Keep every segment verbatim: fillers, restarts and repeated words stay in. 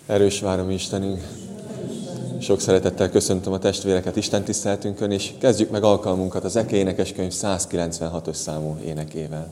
Erős várom Istenünk! Sok szeretettel köszöntöm a testvéreket Isten tiszteletünkön, és kezdjük meg alkalmunkat az Eke énekeskönyv százkilencvenhatos számú énekével.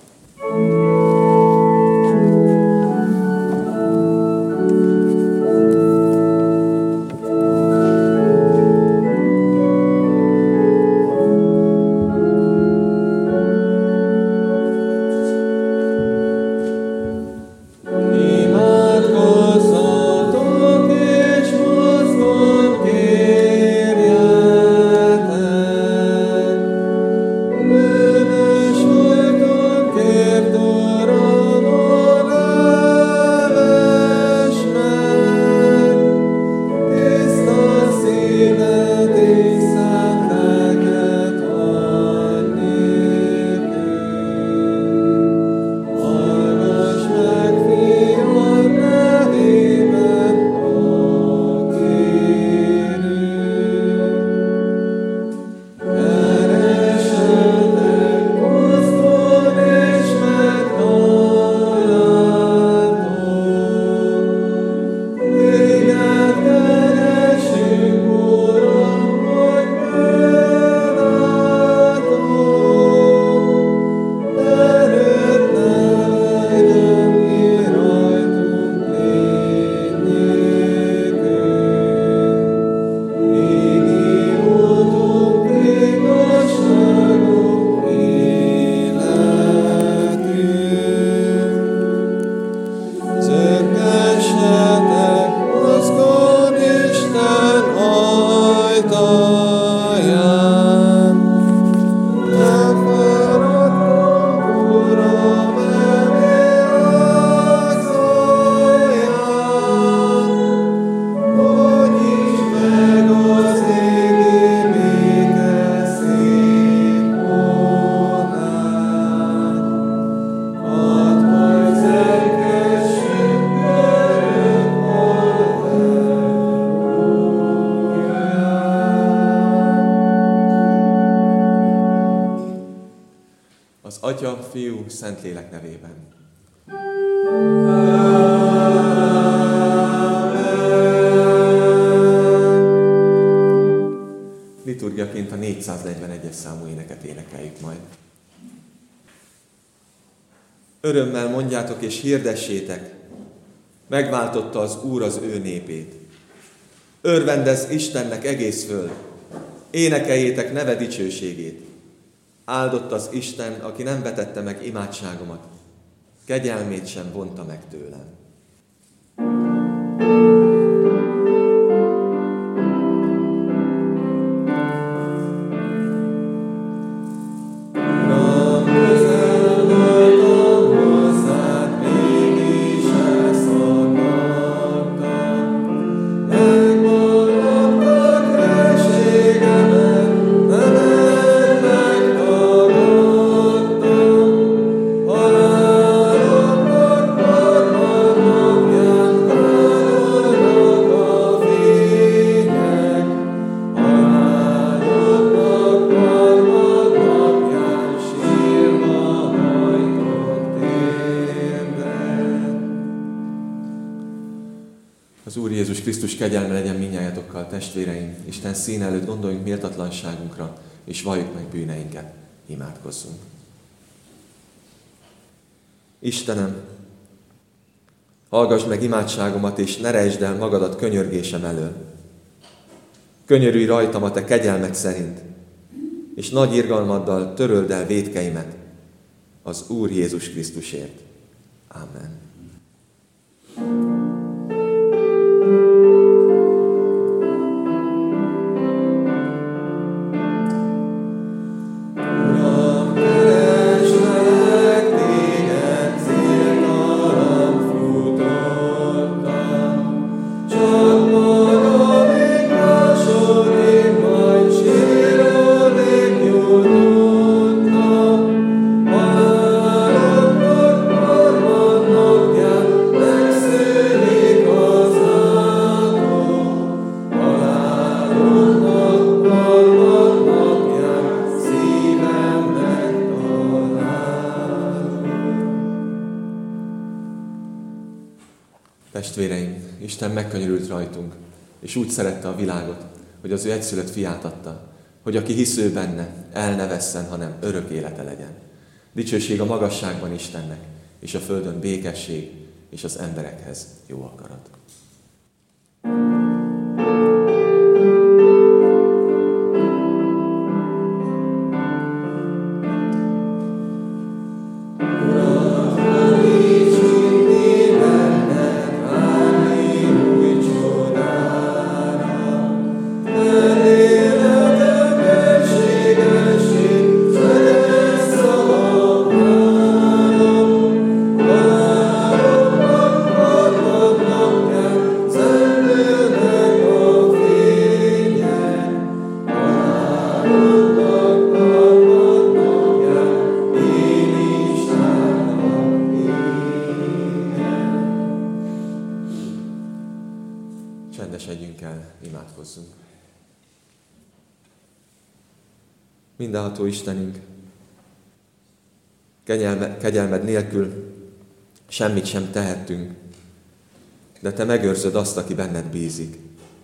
Atya, Fiú, Szentlélek nevében. Liturgiaként a négyszáznegyvenegyes számú éneket énekeljük majd. Örömmel mondjátok és hirdessétek, megváltotta az Úr az ő népét. Örvendezz Istennek egész föld, énekeljétek neve dicsőségét. Áldott az Isten, aki nem vetette meg imádságomat, kegyelmét sem vonta meg tőlem. Az Úr Jézus Krisztus kegyelme legyen mindnyájatokkal, testvéreim. Isten színe előtt gondoljunk méltatlanságunkra, és valljuk meg bűneinket. Imádkozzunk. Istenem, hallgass meg imádságomat, és ne rejtsd el magadat könyörgésem elől. Könyörülj rajtam a te kegyelmed szerint, és nagy irgalmaddal töröld el vétkeimet az Úr Jézus Krisztusért. Amen. Oh Isten megkönyörült rajtunk, és úgy szerette a világot, hogy az ő egyszülött fiát adta, hogy aki hisz ő benne, el ne vesszen, hanem örök élete legyen. Dicsőség a magasságban Istennek, és a földön békesség, és az emberekhez jó akarat. Csendesedjünk el, imádkozzunk. Mindenható Istenünk, kegyelme, kegyelmed nélkül semmit sem tehettünk, de Te megőrzöd azt, aki benned bízik.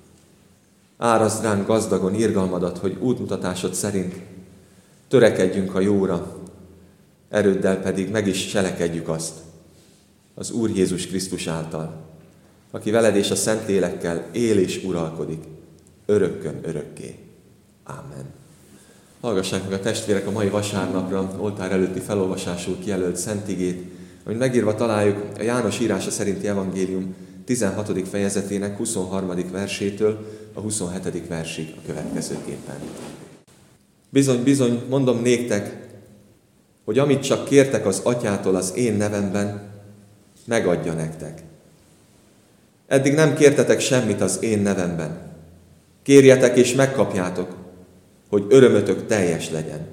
Árazd ránk gazdagon irgalmadat, hogy útmutatásod szerint törekedjünk a jóra, erőddel pedig meg is cselekedjük azt az Úr Jézus Krisztus által, aki veled és a Szentlélekkel él és uralkodik, örökkön örökké. Ámen. Hallgassák meg a testvérek a mai vasárnapra oltár előtti felolvasásul kijelölt Szent Igét, amit megírva találjuk a János írása szerinti evangélium tizenhatodik fejezetének huszonharmadik versétől a huszonhetedik versig a következőképpen. Bizony, bizony, mondom néktek, hogy amit csak kértek az Atyától az én nevemben, megadja nektek. Eddig nem kértetek semmit az én nevemben. Kérjetek és megkapjátok, hogy örömötök teljes legyen.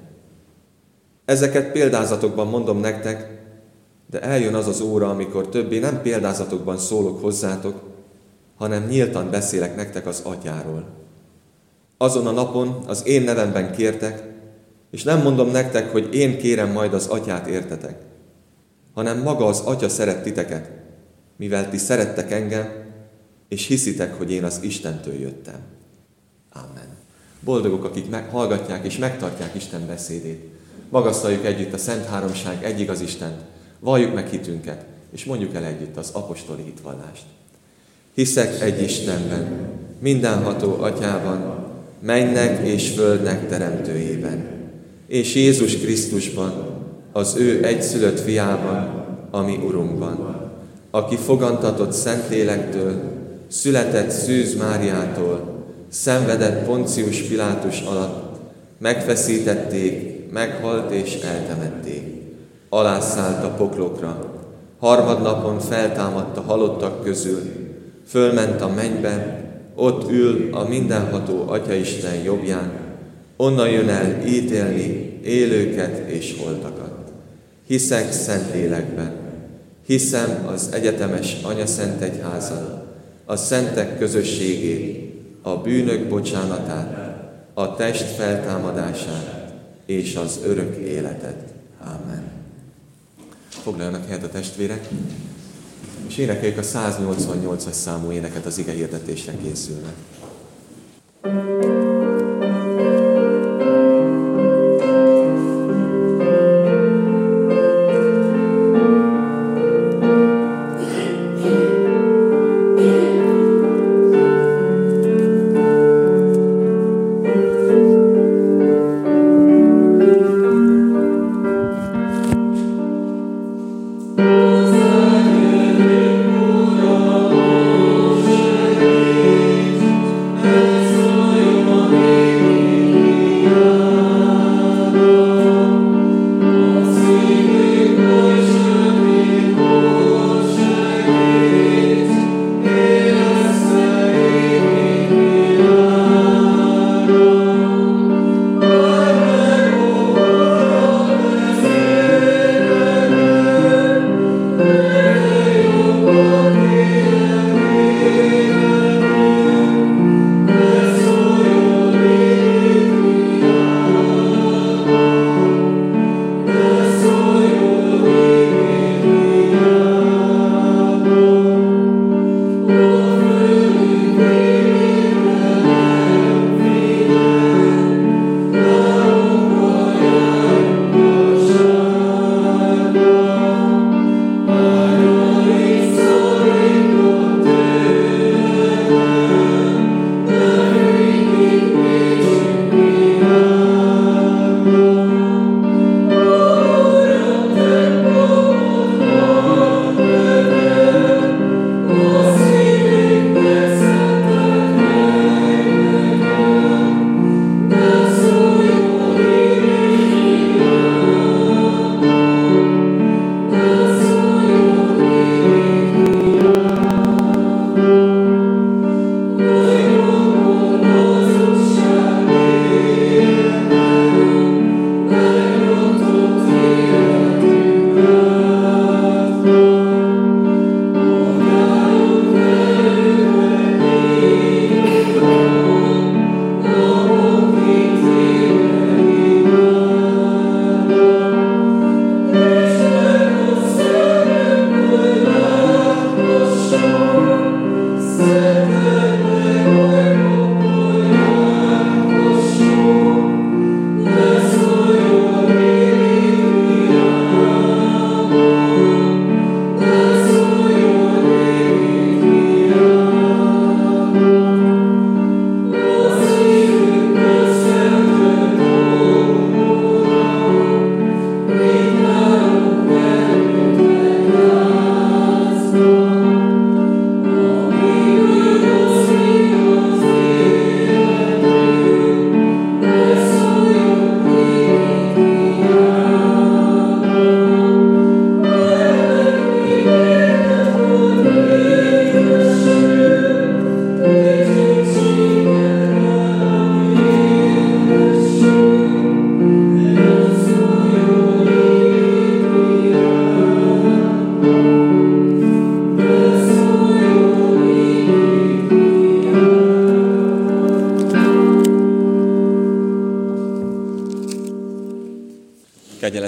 Ezeket példázatokban mondom nektek, de eljön az az óra, amikor többé nem példázatokban szólok hozzátok, hanem nyíltan beszélek nektek az Atyáról. Azon a napon az én nevemben kértek, és nem mondom nektek, hogy én kérem majd az Atyát értetek, hanem maga az Atya szeret titeket, mivel ti szerettek engem, és hiszitek, hogy én az Istentől jöttem. Amen. Boldogok, akik hallgatják és megtartják Isten beszédét. Magasztaljuk együtt a Szent Háromság egy igaz Istent, valljuk meg hitünket, és mondjuk el együtt az apostoli hitvallást. Hiszek egy Istenben, mindenható Atyában, mennek és földnek teremtőjében, és Jézus Krisztusban, az ő egyszülött fiában, ami Urunkban, aki fogantatott Szentlélektől, született Szűz Máriától, szenvedett Poncius Pilátus alatt, megfeszítették, meghalt és eltemették. Alászállt a poklokra, harmadnapon feltámadt a halottak közül, fölment a mennybe, ott ül a mindenható Atyaisten jobbján, onnan jön el ítélni élőket és holtakat. Hiszek Szentlélekben, hiszem az egyetemes Anyaszentegyházat, a szentek közösségét, a bűnök bocsánatát, a test feltámadását és az örök életet. Ámen. Foglaljanak helyet a testvérek, és énekeljük a száznyolcvannyolcas számú éneket, az ige hirdetésre készülnek. Oh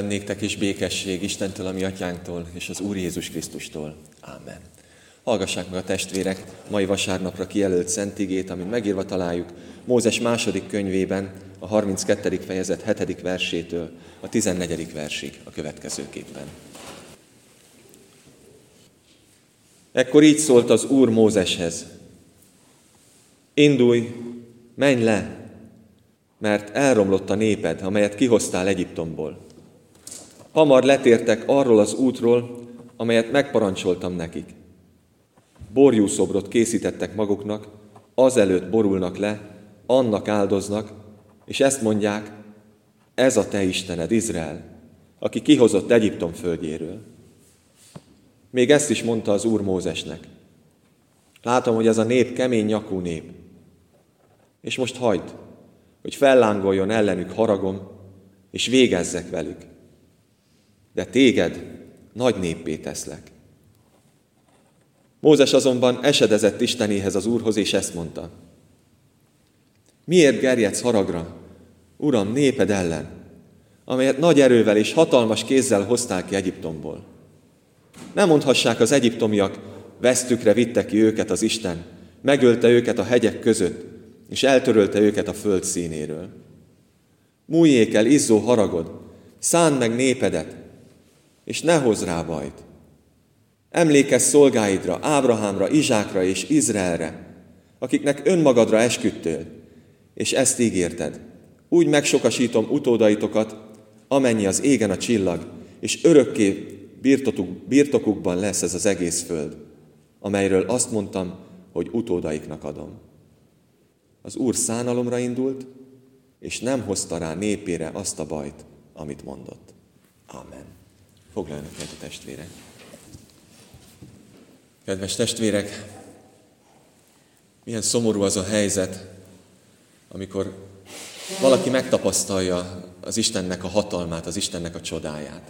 Kegyelem néktek és békesség Istentől, a mi atyánktól, és az Úr Jézus Krisztustól. Ámen. Hallgassák meg a testvérek mai vasárnapra kijelölt szent igét, amit megírva találjuk Mózes második könyvében, a harminckettedik fejezet hetedik versétől a tizennegyedik versig a következőképpen. Ekkor így szólt az Úr Mózeshez: Indulj, menj le, mert elromlott a néped, amelyet kihoztál Egyiptomból. Hamar letértek arról az útról, amelyet megparancsoltam nekik. Borjúszobrot készítettek maguknak, azelőtt borulnak le, annak áldoznak, és ezt mondják: ez a te Istened, Izrael, aki kihozott Egyiptom földjéről. Még ezt is mondta az Úr Mózesnek: látom, hogy ez a nép kemény nyakú nép, és most hagyd, hogy fellángoljon ellenük haragom, és végezzek velük. De téged nagy néppé teszlek. Mózes azonban esedezett Istenéhez, az Úrhoz, és ezt mondta: miért gerjedsz haragra, Uram, néped ellen, amelyet nagy erővel és hatalmas kézzel hoztál ki Egyiptomból? Nem mondhassák az egyiptomiak: vesztükre vitte ki őket az Isten, megölte őket a hegyek között, és eltörölte őket a föld színéről. Múljék el izzó haragod, szánd meg népedet, és ne hozz rá bajt. Emlékezz szolgáidra, Ábrahámra, Izsákra és Izraelre, akiknek önmagadra esküdtél, és ezt ígérted: úgy megsokasítom utódaitokat, amennyi az égen a csillag, és örökké birtokuk, birtokukban lesz ez az egész föld, amelyről azt mondtam, hogy utódaiknak adom. Az Úr szánalomra indult, és nem hozta rá népére azt a bajt, amit mondott. Amen. Foglaljanak el a testvérek. Kedves testvérek, milyen szomorú az a helyzet, amikor valaki megtapasztalja az Istennek a hatalmát, az Istennek a csodáját.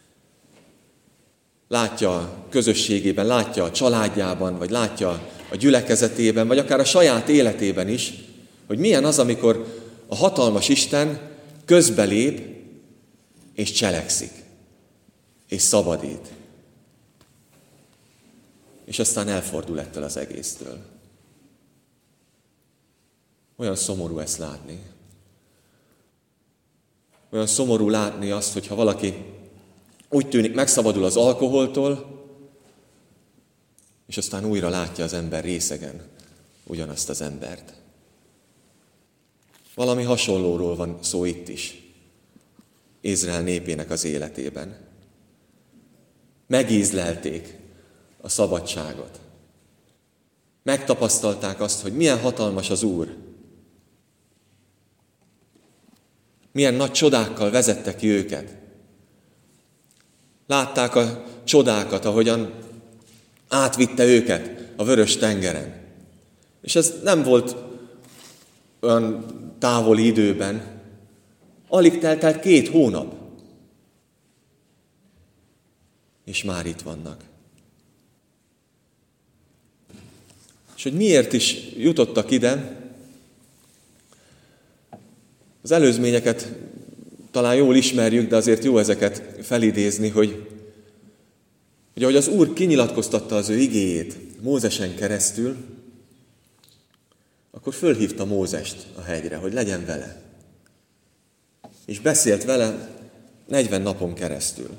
Látja a közösségében, látja a családjában, vagy látja a gyülekezetében, vagy akár a saját életében is, hogy milyen az, amikor a hatalmas Isten közbelép és cselekszik, és szabadít. És aztán elfordul ettől az egésztől. Olyan szomorú ezt látni. Olyan szomorú látni azt, hogyha valaki úgy tűnik, megszabadul az alkoholtól, és aztán újra látja az ember részegen ugyanazt az embert. Valami hasonlóról van szó itt is, Izrael népének az életében. Megízlelték a szabadságot. Megtapasztalták azt, hogy milyen hatalmas az Úr. Milyen nagy csodákkal vezette ki őket. Látták a csodákat, ahogyan átvitte őket a vörös tengeren. És ez nem volt olyan távoli időben. Alig telt el két hónap. És már itt vannak. És hogy miért is jutottak ide, az előzményeket talán jól ismerjük, de azért jó ezeket felidézni, hogy, hogy ahogy az Úr kinyilatkoztatta az ő igéjét Mózesen keresztül, akkor fölhívta Mózest a hegyre, hogy legyen vele. És beszélt vele negyven napon keresztül.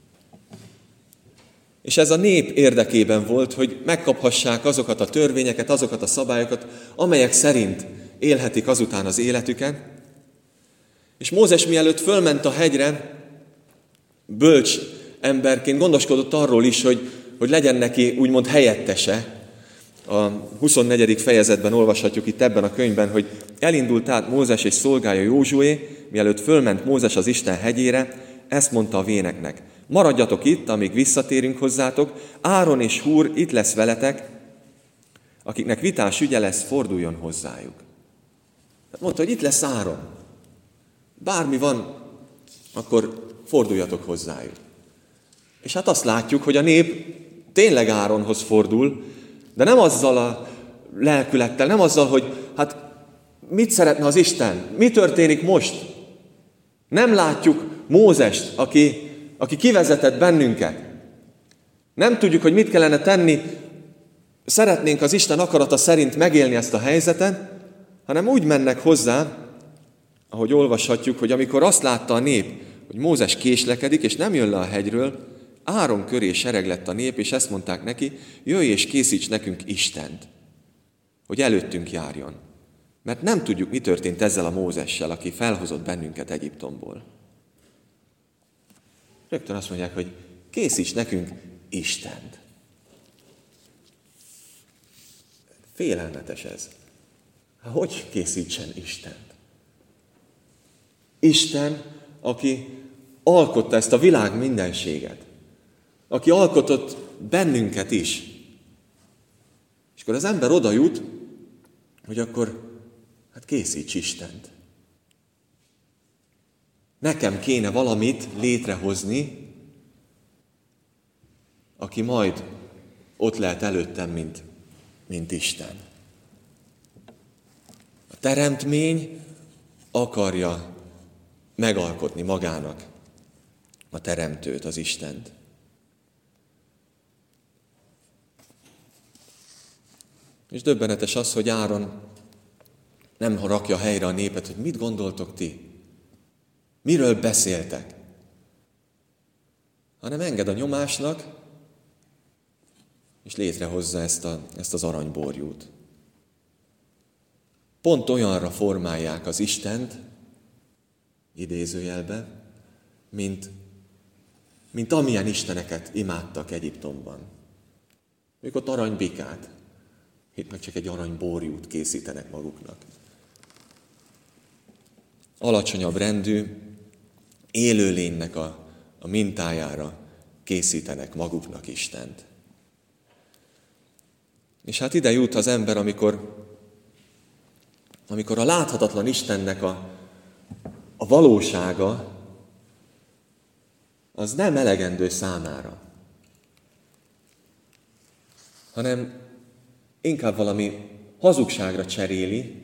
És ez a nép érdekében volt, hogy megkaphassák azokat a törvényeket, azokat a szabályokat, amelyek szerint élhetik azután az életüket. És Mózes mielőtt fölment a hegyre, bölcs emberként gondoskodott arról is, hogy, hogy legyen neki úgymond helyettese. A huszonnegyedik fejezetben olvashatjuk itt ebben a könyvben, hogy elindult át Mózes és szolgája Józsué, mielőtt fölment Mózes az Isten hegyére, ezt mondta a véneknek: maradjatok itt, amíg visszatérünk hozzátok, Áron és Húr itt lesz veletek, akiknek vitás ügye lesz, forduljon hozzájuk. Mondta, hogy itt lesz Áron. Bármi van, akkor forduljatok hozzájuk. És hát azt látjuk, hogy a nép tényleg Áronhoz fordul, de nem azzal a lelkülettel, nem azzal, hogy hát mit szeretne az Isten, mi történik most. Nem látjuk, Mózest, aki, aki kivezetett bennünket. Nem tudjuk, hogy mit kellene tenni, szeretnénk az Isten akarata szerint megélni ezt a helyzetet, hanem úgy mennek hozzá, ahogy olvashatjuk, hogy amikor azt látta a nép, hogy Mózes késlekedik, és nem jön le a hegyről, Áron köré sereg lett a nép, és ezt mondták neki, jöjj és készíts nekünk Istent, hogy előttünk járjon. Mert nem tudjuk, mi történt ezzel a Mózessel, aki felhozott bennünket Egyiptomból. Rögtön azt mondják, hogy készíts nekünk Istent. Félelmetes ez. Hogy készítsen Istent? Isten, aki alkotta ezt a világ mindenséget, aki alkotott bennünket is. És akkor az ember oda jut, hogy akkor hát készíts Istent. Nekem kéne valamit létrehozni, aki majd ott lehet előttem, mint, mint Isten. A teremtmény akarja megalkotni magának a teremtőt, az Istent. És döbbenetes az, hogy Áron nem rakja helyre a népet, hogy mit gondoltok ti? Miről beszéltek? Hanem enged a nyomásnak, és létrehozza ezt, a, ezt az aranyborjút. Pont olyanra formálják az Istent, idézőjelbe, mint, mint amilyen isteneket imádtak Egyiptomban. Ők ott aranybikát, itt meg csak egy aranyborjút készítenek maguknak. Alacsonyabb rendű, élőlénynek a, a mintájára készítenek maguknak Istent. És hát ide jut az ember, amikor, amikor a láthatatlan Istennek a, a valósága az nem elegendő számára, hanem inkább valami hazugságra cseréli,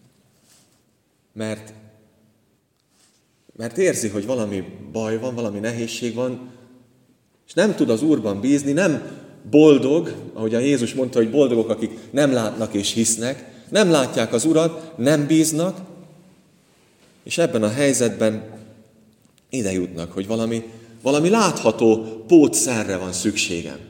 mert, mert érzi, hogy valami baj van, valami nehézség van, és nem tud az Úrban bízni, nem boldog, ahogy a Jézus mondta, hogy boldogok, akik nem látnak és hisznek, nem látják az Urat, nem bíznak, és ebben a helyzetben ide jutnak, hogy valami, valami látható pótszerre van szükségem.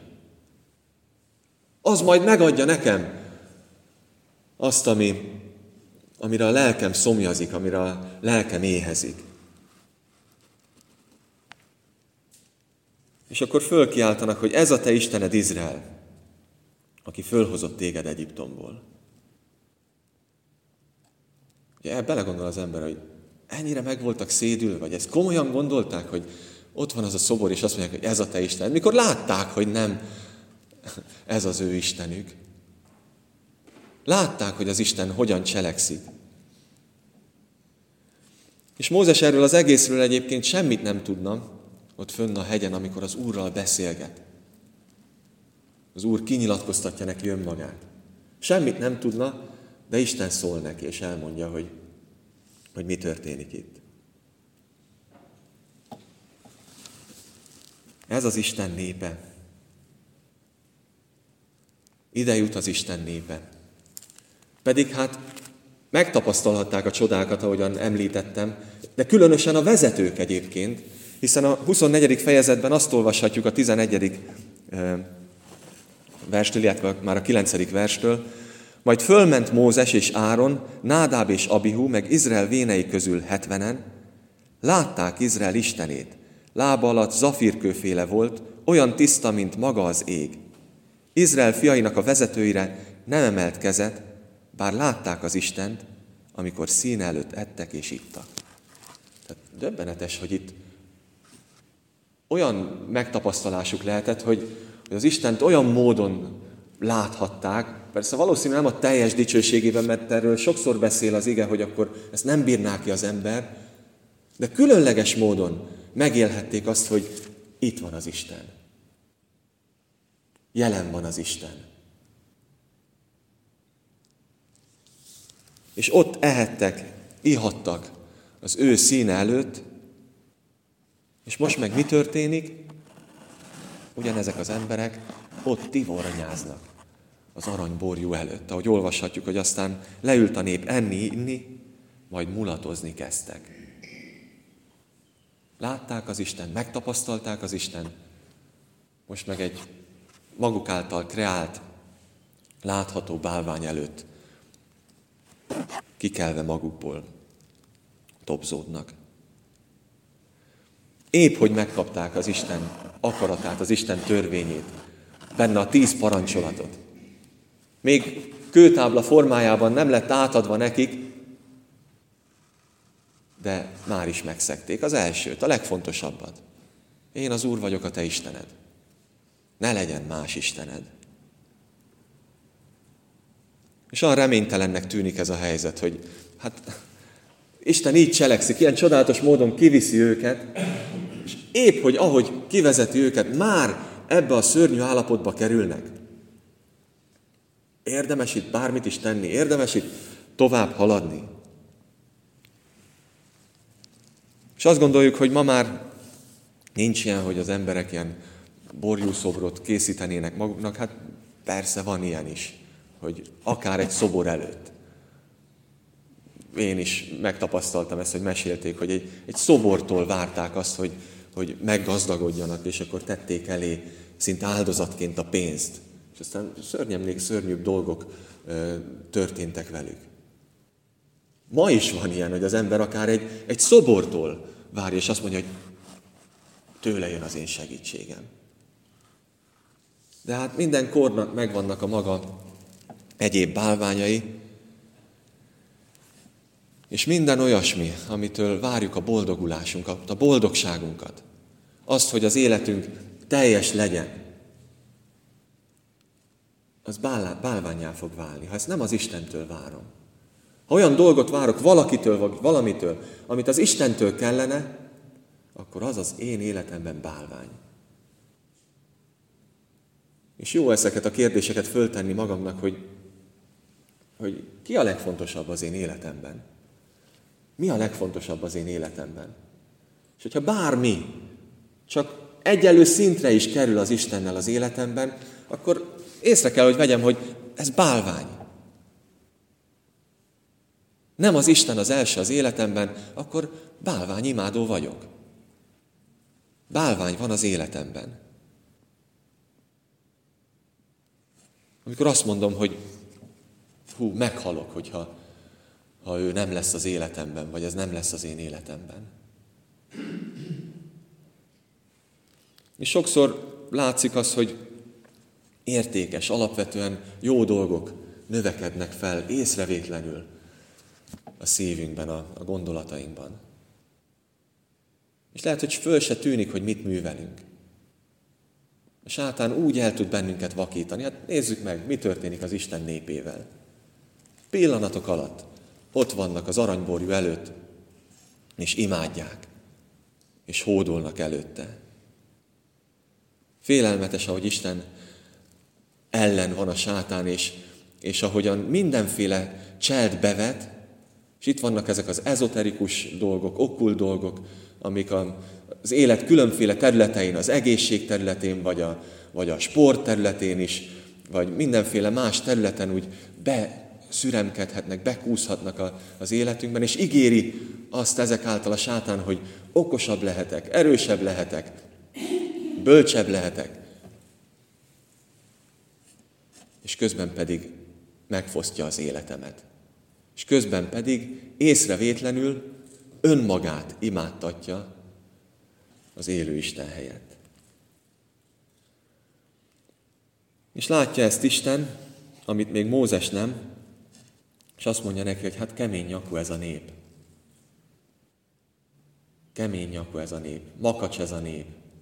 Az majd megadja nekem azt, ami, amire a lelkem szomjazik, amire a lelkem éhezik. És akkor fölkiáltanak, hogy ez a te Istened Izrael, aki fölhozott téged Egyiptomból. Ugye belegondol az ember, hogy ennyire meg voltak szédülve, vagy ezt komolyan gondolták, hogy ott van az a szobor, és azt mondják, hogy ez a te Istened, mikor látták, hogy nem ez az ő Istenük. Látták, hogy az Isten hogyan cselekszik. És Mózes erről az egészről egyébként semmit nem tudna, ott fönn a hegyen, amikor az Úrral beszélget. Az Úr kinyilatkoztatja neki önmagát. Semmit nem tudna, de Isten szól neki, és elmondja, hogy, hogy mi történik itt. Ez az Isten népe. Ide jut az Isten népe. Pedig hát megtapasztalhatták a csodákat, ahogyan említettem, de különösen a vezetők egyébként, hiszen a huszonnegyedik fejezetben azt olvashatjuk a tizenegyedik verstől, illetve már a kilencedik verstől, majd fölment Mózes és Áron, Nádáb és Abihu, meg Izrael vénei közül hetvenen, látták Izrael Istenét. Lába alatt zafírkőféle volt, olyan tiszta, mint maga az ég. Izrael fiainak a vezetőire nem emelt kezet, bár látták az Istent, amikor színe előtt ettek és ittak. Tehát döbbenetes, hogy itt olyan megtapasztalásuk lehetett, hogy, hogy az Istent olyan módon láthatták, persze valószínűleg nem a teljes dicsőségében, mert erről sokszor beszél az ige, hogy akkor ezt nem bírná ki az ember, de különleges módon megélhették azt, hogy itt van az Isten. Jelen van az Isten. És ott ehettek, ihattak az ő színe előtt, És most meg mi történik? Ugyanezek az emberek ott tivornyáznak az aranyborjú előtt. Ahogy olvashatjuk, hogy aztán leült a nép enni, inni, majd mulatozni kezdtek. Látták az Isten, megtapasztalták az Isten, most meg egy maguk által kreált, látható bálvány előtt kikelve magukból tobzódnak. Épp, hogy megkapták az Isten akaratát, az Isten törvényét, benne a tíz parancsolatot. Még kőtábla formájában nem lett átadva nekik, de már is megszegték az elsőt, a legfontosabbat. Én az Úr vagyok, a te Istened. Ne legyen más istened. És olyan reménytelennek tűnik ez a helyzet, hogy hát Isten így cselekszik, ilyen csodálatos módon kiviszi őket, és épp, hogy ahogy kivezeti őket, már ebbe a szörnyű állapotba kerülnek. Érdemes itt bármit is tenni, érdemes itt tovább haladni. És azt gondoljuk, hogy ma már nincs ilyen, hogy az emberek ilyen borjúszobrot készítenének maguknak. Hát persze van ilyen is, hogy akár egy szobor előtt. Én is megtapasztaltam ezt, hogy mesélték, hogy egy, egy szobortól várták azt, hogy, hogy meggazdagodjanak, és akkor tették elé szinte áldozatként a pénzt. És aztán szörnyemlék, szörnyűbb dolgok ö, történtek velük. Ma is van ilyen, hogy az ember akár egy, egy szobortól várja, és azt mondja, hogy tőle jön az én segítségem. De hát minden kornak megvannak a maga egyéb bálványai, és minden olyasmi, amitől várjuk a boldogulásunkat, a boldogságunkat, azt, hogy az életünk teljes legyen, az bálvánnyá fog válni, ha ezt nem az Istentől várom. Ha olyan dolgot várok valakitől, vagy valamitől, amit az Istentől kellene, akkor az az én életemben bálvány. És jó ezeket a kérdéseket föltenni magamnak, hogy, hogy ki a legfontosabb az én életemben? Mi a legfontosabb az én életemben? És hogyha bármi, csak egyenlő szintre is kerül az Istennel az életemben, akkor észre kell, hogy vegyem, hogy ez bálvány. Nem az Isten az első az életemben, akkor bálványimádó vagyok. Bálvány van az életemben. Amikor azt mondom, hogy hú, meghalok, hogyha ha ő nem lesz az életemben, vagy ez nem lesz az én életemben. És sokszor látszik az, hogy értékes, alapvetően jó dolgok növekednek fel észrevétlenül a szívünkben, a, a gondolatainkban. És lehet, hogy föl se tűnik, hogy mit művelünk. A sátán úgy el tud bennünket vakítani. Hát nézzük meg, mi történik az Isten népével. Pillanatok alatt ott vannak az aranyborjú előtt, és imádják, és hódolnak előtte. Félelmetes, ahogy Isten ellen van a sátán, és, és ahogyan mindenféle cselt bevet, és itt vannak ezek az ezoterikus dolgok, okkult dolgok, amik a, az élet különféle területein, az egészség területén, vagy a, vagy a sport területén is, vagy mindenféle más területen úgy beszüremkedhetnek, bekúszhatnak a, az életünkben, és ígéri azt ezek által a sátán, hogy okosabb lehetek, erősebb lehetek, bölcsebb lehetek, és közben pedig megfosztja az életemet. És közben pedig észrevétlenül önmagát imádtatja az élő Isten helyett. És látja ezt Isten, amit még Mózes nem, és azt mondja neki, hogy hát kemény nyakú ez a nép. Kemény nyakú ez a nép, makacs ez a nép.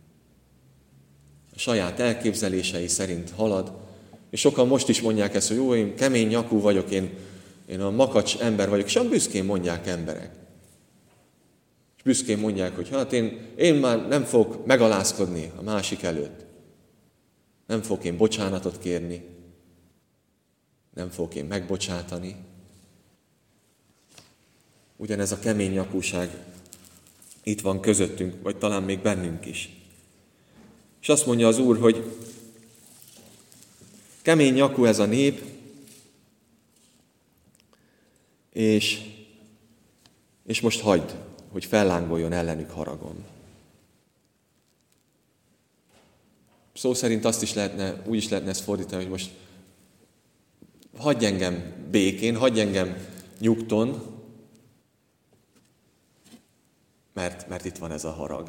A saját elképzelései szerint halad, és sokan most is mondják ezt, hogy jó, én kemény nyakú vagyok, én, én a makacs ember vagyok, és olyan büszkén mondják emberek. És büszkén mondják, hogy hát én, én már nem fogok megalázkodni a másik előtt. Nem fogok én bocsánatot kérni. Nem fogok én megbocsátani. Ugyanez a kemény nyakúság itt van közöttünk, vagy talán még bennünk is. És azt mondja az Úr, hogy kemény nyakú ez a nép, és, és most hagyd, hogy fellángoljon ellenük haragom. Szó szerint azt is lehetne, úgy is lehetne ezt fordítani, hogy most hagyj engem békén, hagyj engem nyugton, mert, mert itt van ez a harag.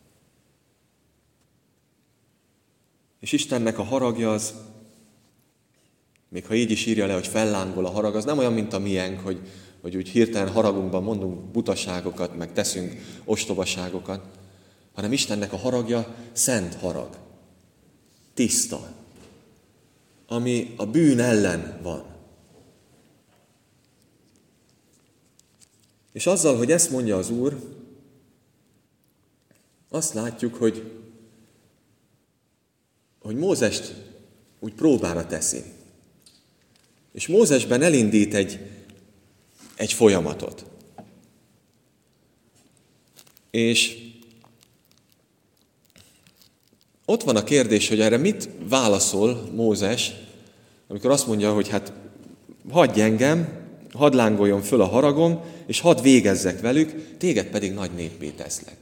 És Istennek a haragja az, még ha így is írja le, hogy fellángol a harag, az nem olyan, mint a miénk, hogy, hogy úgy hirtelen haragunkban mondunk butaságokat, meg teszünk ostobaságokat, hanem Istennek a haragja szent harag, tiszta, ami a bűn ellen van. És azzal, hogy ezt mondja az Úr, azt látjuk, hogy, hogy Mózest úgy próbára teszi. És Mózesben elindít egy, egy folyamatot. És ott van a kérdés, hogy erre mit válaszol Mózes, amikor azt mondja, hogy hát hagyj engem, hadd lángoljon föl a haragom, és hadd végezzek velük, téged pedig nagy néppé teszlek.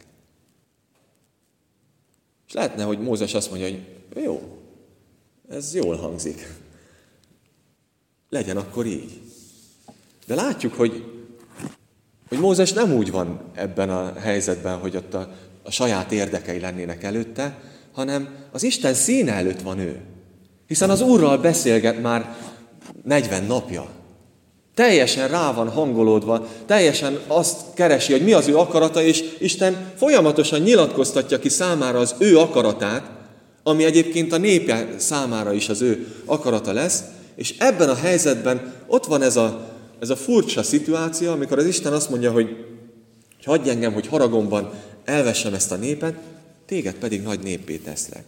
És lehetne, hogy Mózes azt mondja, hogy jó, ez jól hangzik. Legyen akkor így. De látjuk, hogy, hogy Mózes nem úgy van ebben a helyzetben, hogy ott a, a saját érdekei lennének előtte, hanem az Isten színe előtt van ő. Hiszen az Úrral beszélget már negyven napja. Teljesen rá van hangolódva, teljesen azt keresi, hogy mi az ő akarata, és Isten folyamatosan nyilatkoztatja ki számára az ő akaratát, ami egyébként a népe számára is az ő akarata lesz, és ebben a helyzetben ott van ez a, ez a furcsa szituáció, amikor az Isten azt mondja, hogy hagyj engem, hogy haragomban elvessem ezt a népet, téged pedig nagy néppé teszlek.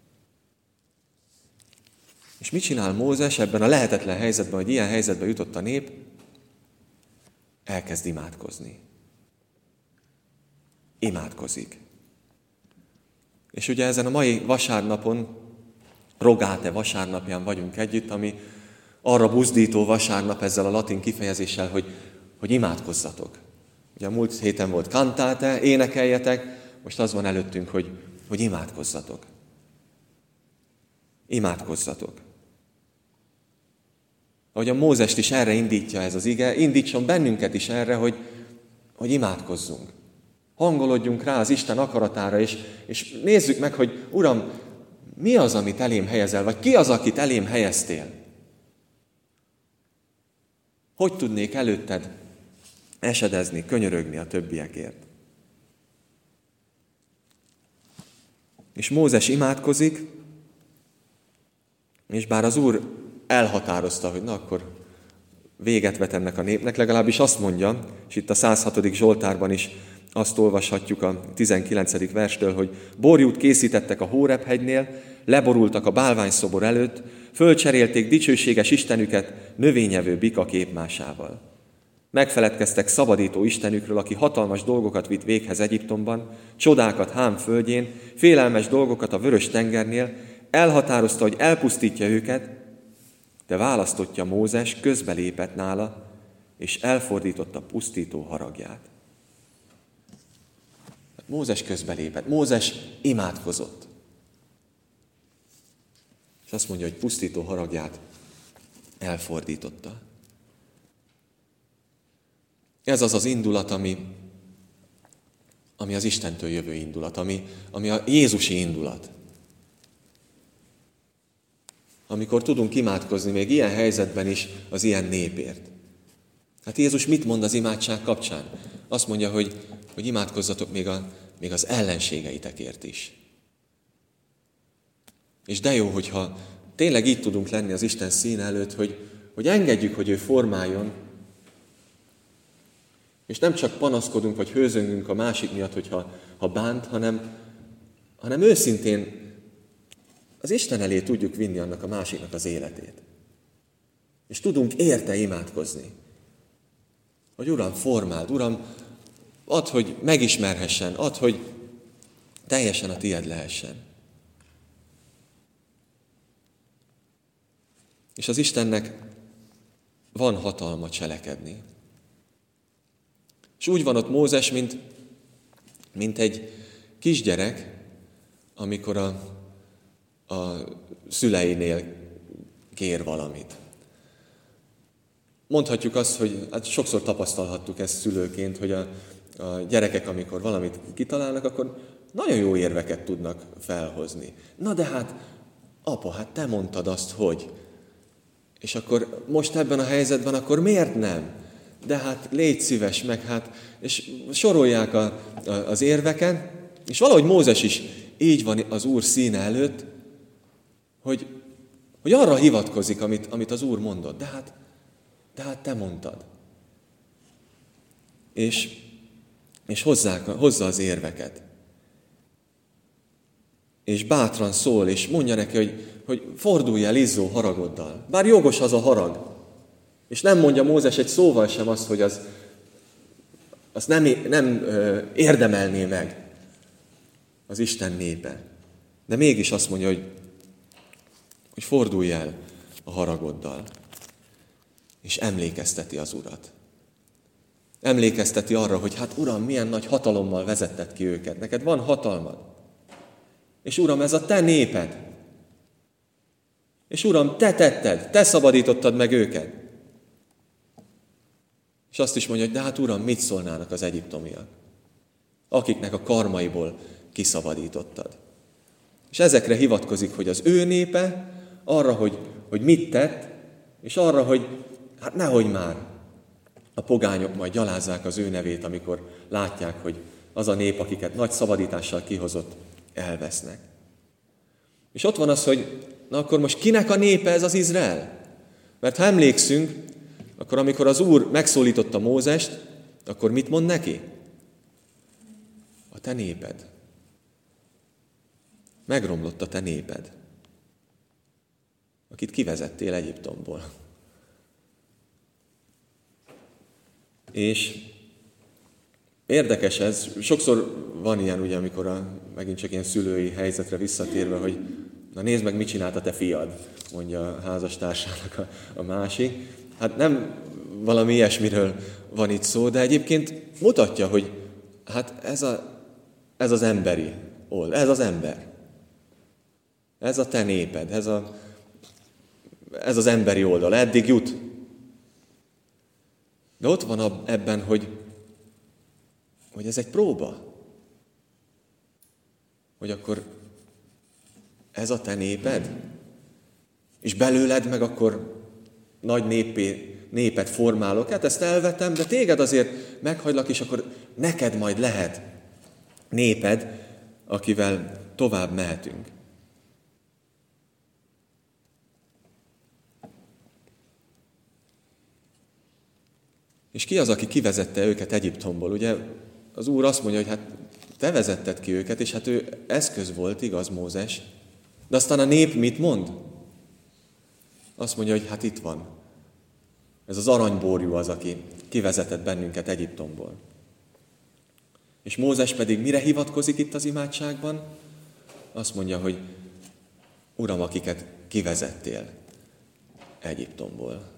És mit csinál Mózes ebben a lehetetlen helyzetben, hogy ilyen helyzetben jutott a nép? Elkezd imádkozni. Imádkozik. És ugye ezen a mai vasárnapon, Rogáte vasárnapján vagyunk együtt, ami arra buzdító vasárnap ezzel a latin kifejezéssel, hogy, hogy imádkozzatok. Ugye a múlt héten volt cantate, énekeljetek, most az van előttünk, hogy, hogy imádkozzatok. Imádkozzatok. Ahogy a Mózest is erre indítja ez az ige, indítson bennünket is erre, hogy, hogy imádkozzunk. Hangolodjunk rá az Isten akaratára, és, és nézzük meg, hogy Uram, mi az, amit elém helyezel, vagy ki az, akit elém helyeztél? Hogy tudnék előtted esedezni, könyörögni a többiekért? És Mózes imádkozik, és bár az Úr elhatározta, hogy na akkor véget vet ennek a népnek, legalábbis azt mondja, és itt a száz hatodik Zsoltárban is azt olvashatjuk a tizenkilencedik verstől, hogy borjút készítettek a Hóreb-hegynél, leborultak a bálványszobor előtt, fölcserélték dicsőséges istenüket növényevő bika képmásával. Megfeledkeztek szabadító istenükről, aki hatalmas dolgokat vitt véghez Egyiptomban, csodákat Hám földjén, félelmes dolgokat a vörös tengernél, elhatározta, hogy elpusztítja őket, de választottja Mózes, közbelépett nála, és elfordította pusztító haragját. Mózes közbelépett, Mózes imádkozott. És azt mondja, hogy pusztító haragját elfordította. Ez az az indulat, ami, ami az Istentől jövő indulat, ami, ami a Jézusi indulat. Amikor tudunk imádkozni még ilyen helyzetben is az ilyen népért. Hát Jézus mit mond az imádság kapcsán? Azt mondja, hogy, hogy imádkozzatok még, a, még az ellenségeitekért is. És de jó, hogyha tényleg így tudunk lenni az Isten színe előtt, hogy, hogy engedjük, hogy ő formáljon, és nem csak panaszkodunk, vagy hőzöngünk a másik miatt, hogyha ha bánt, hanem, hanem őszintén az Isten elé tudjuk vinni annak a másiknak az életét. És tudunk érte imádkozni. Hogy Uram, formáld, Uram, Add, hogy megismerhessen, add, hogy teljesen a tied lehessen. És az Istennek van hatalma cselekedni. És úgy van ott Mózes, mint, mint egy kisgyerek, amikor a, a szüleinél kér valamit. Mondhatjuk azt, hogy hát sokszor tapasztalhattuk ezt szülőként, hogy a, a gyerekek, amikor valamit kitalálnak, akkor nagyon jó érveket tudnak felhozni. Na de hát, apa, hát te mondtad azt, hogy... És akkor most ebben a helyzetben, akkor miért nem? De hát légy szíves, meg hát, és sorolják a, a, az érveken, és valahogy Mózes is így van az Úr színe előtt, hogy, hogy arra hivatkozik, amit, amit az Úr mondott. De hát, de hát te mondtad. És, és hozzák, hozza az érveket. És bátran szól, és mondja neki, hogy, hogy fordulj el izzó haragoddal. Bár jogos az a harag. És nem mondja Mózes egy szóval sem azt, hogy az, azt nem, nem ö, érdemelné meg az Isten népe. De mégis azt mondja, hogy, hogy fordulj el a haragoddal. És emlékezteti az Urat. Emlékezteti arra, hogy hát Uram, milyen nagy hatalommal vezetted ki őket. Neked van hatalmad. És Uram, ez a te néped. És Uram, te tetted, te szabadítottad meg őket. És azt is mondja, hogy de hát Uram, mit szólnának az egyiptomiak, akiknek a karmaiból kiszabadítottad. És ezekre hivatkozik, hogy az ő népe, arra, hogy, hogy mit tett, és arra, hogy hát nehogy már a pogányok majd gyalázzák az ő nevét, amikor látják, hogy az a nép, akiket nagy szabadítással kihozott, elvesznek. És ott van az, hogy na akkor most kinek a népe ez az Izrael? Mert ha emlékszünk, akkor amikor az Úr megszólította Mózest, akkor mit mond neki? A te néped. Megromlott a te néped, akit kivezettél Egyiptomból. És érdekes ez, sokszor van ilyen, ugye, amikor a, megint csak ilyen szülői helyzetre visszatérve, hogy na nézd meg, mit csinált a te fiad, mondja a házastársának a, a másik. Hát nem valami ilyesmiről van itt szó, de egyébként mutatja, hogy hát ez, a, ez az emberi old, ez az ember. Ez a te néped, ez, a, ez az emberi oldal, eddig jut. De ott van ebben, hogy, hogy ez egy próba. Hogy akkor ez a te néped, és belőled meg akkor nagy népé, népet formálok. Hát ezt elvetem, de téged azért meghagylak, és akkor neked majd lehet néped, akivel tovább mehetünk. És ki az, aki kivezette őket Egyiptomból? Ugye az Úr azt mondja, hogy hát te vezetted ki őket, és hát ő eszköz volt, igaz, Mózes? De aztán a nép mit mond? Azt mondja, hogy hát itt van. Ez az aranyborjú az, aki kivezetett bennünket Egyiptomból. És Mózes pedig mire hivatkozik itt az imádságban? Azt mondja, hogy Uram, akiket kivezettél Egyiptomból.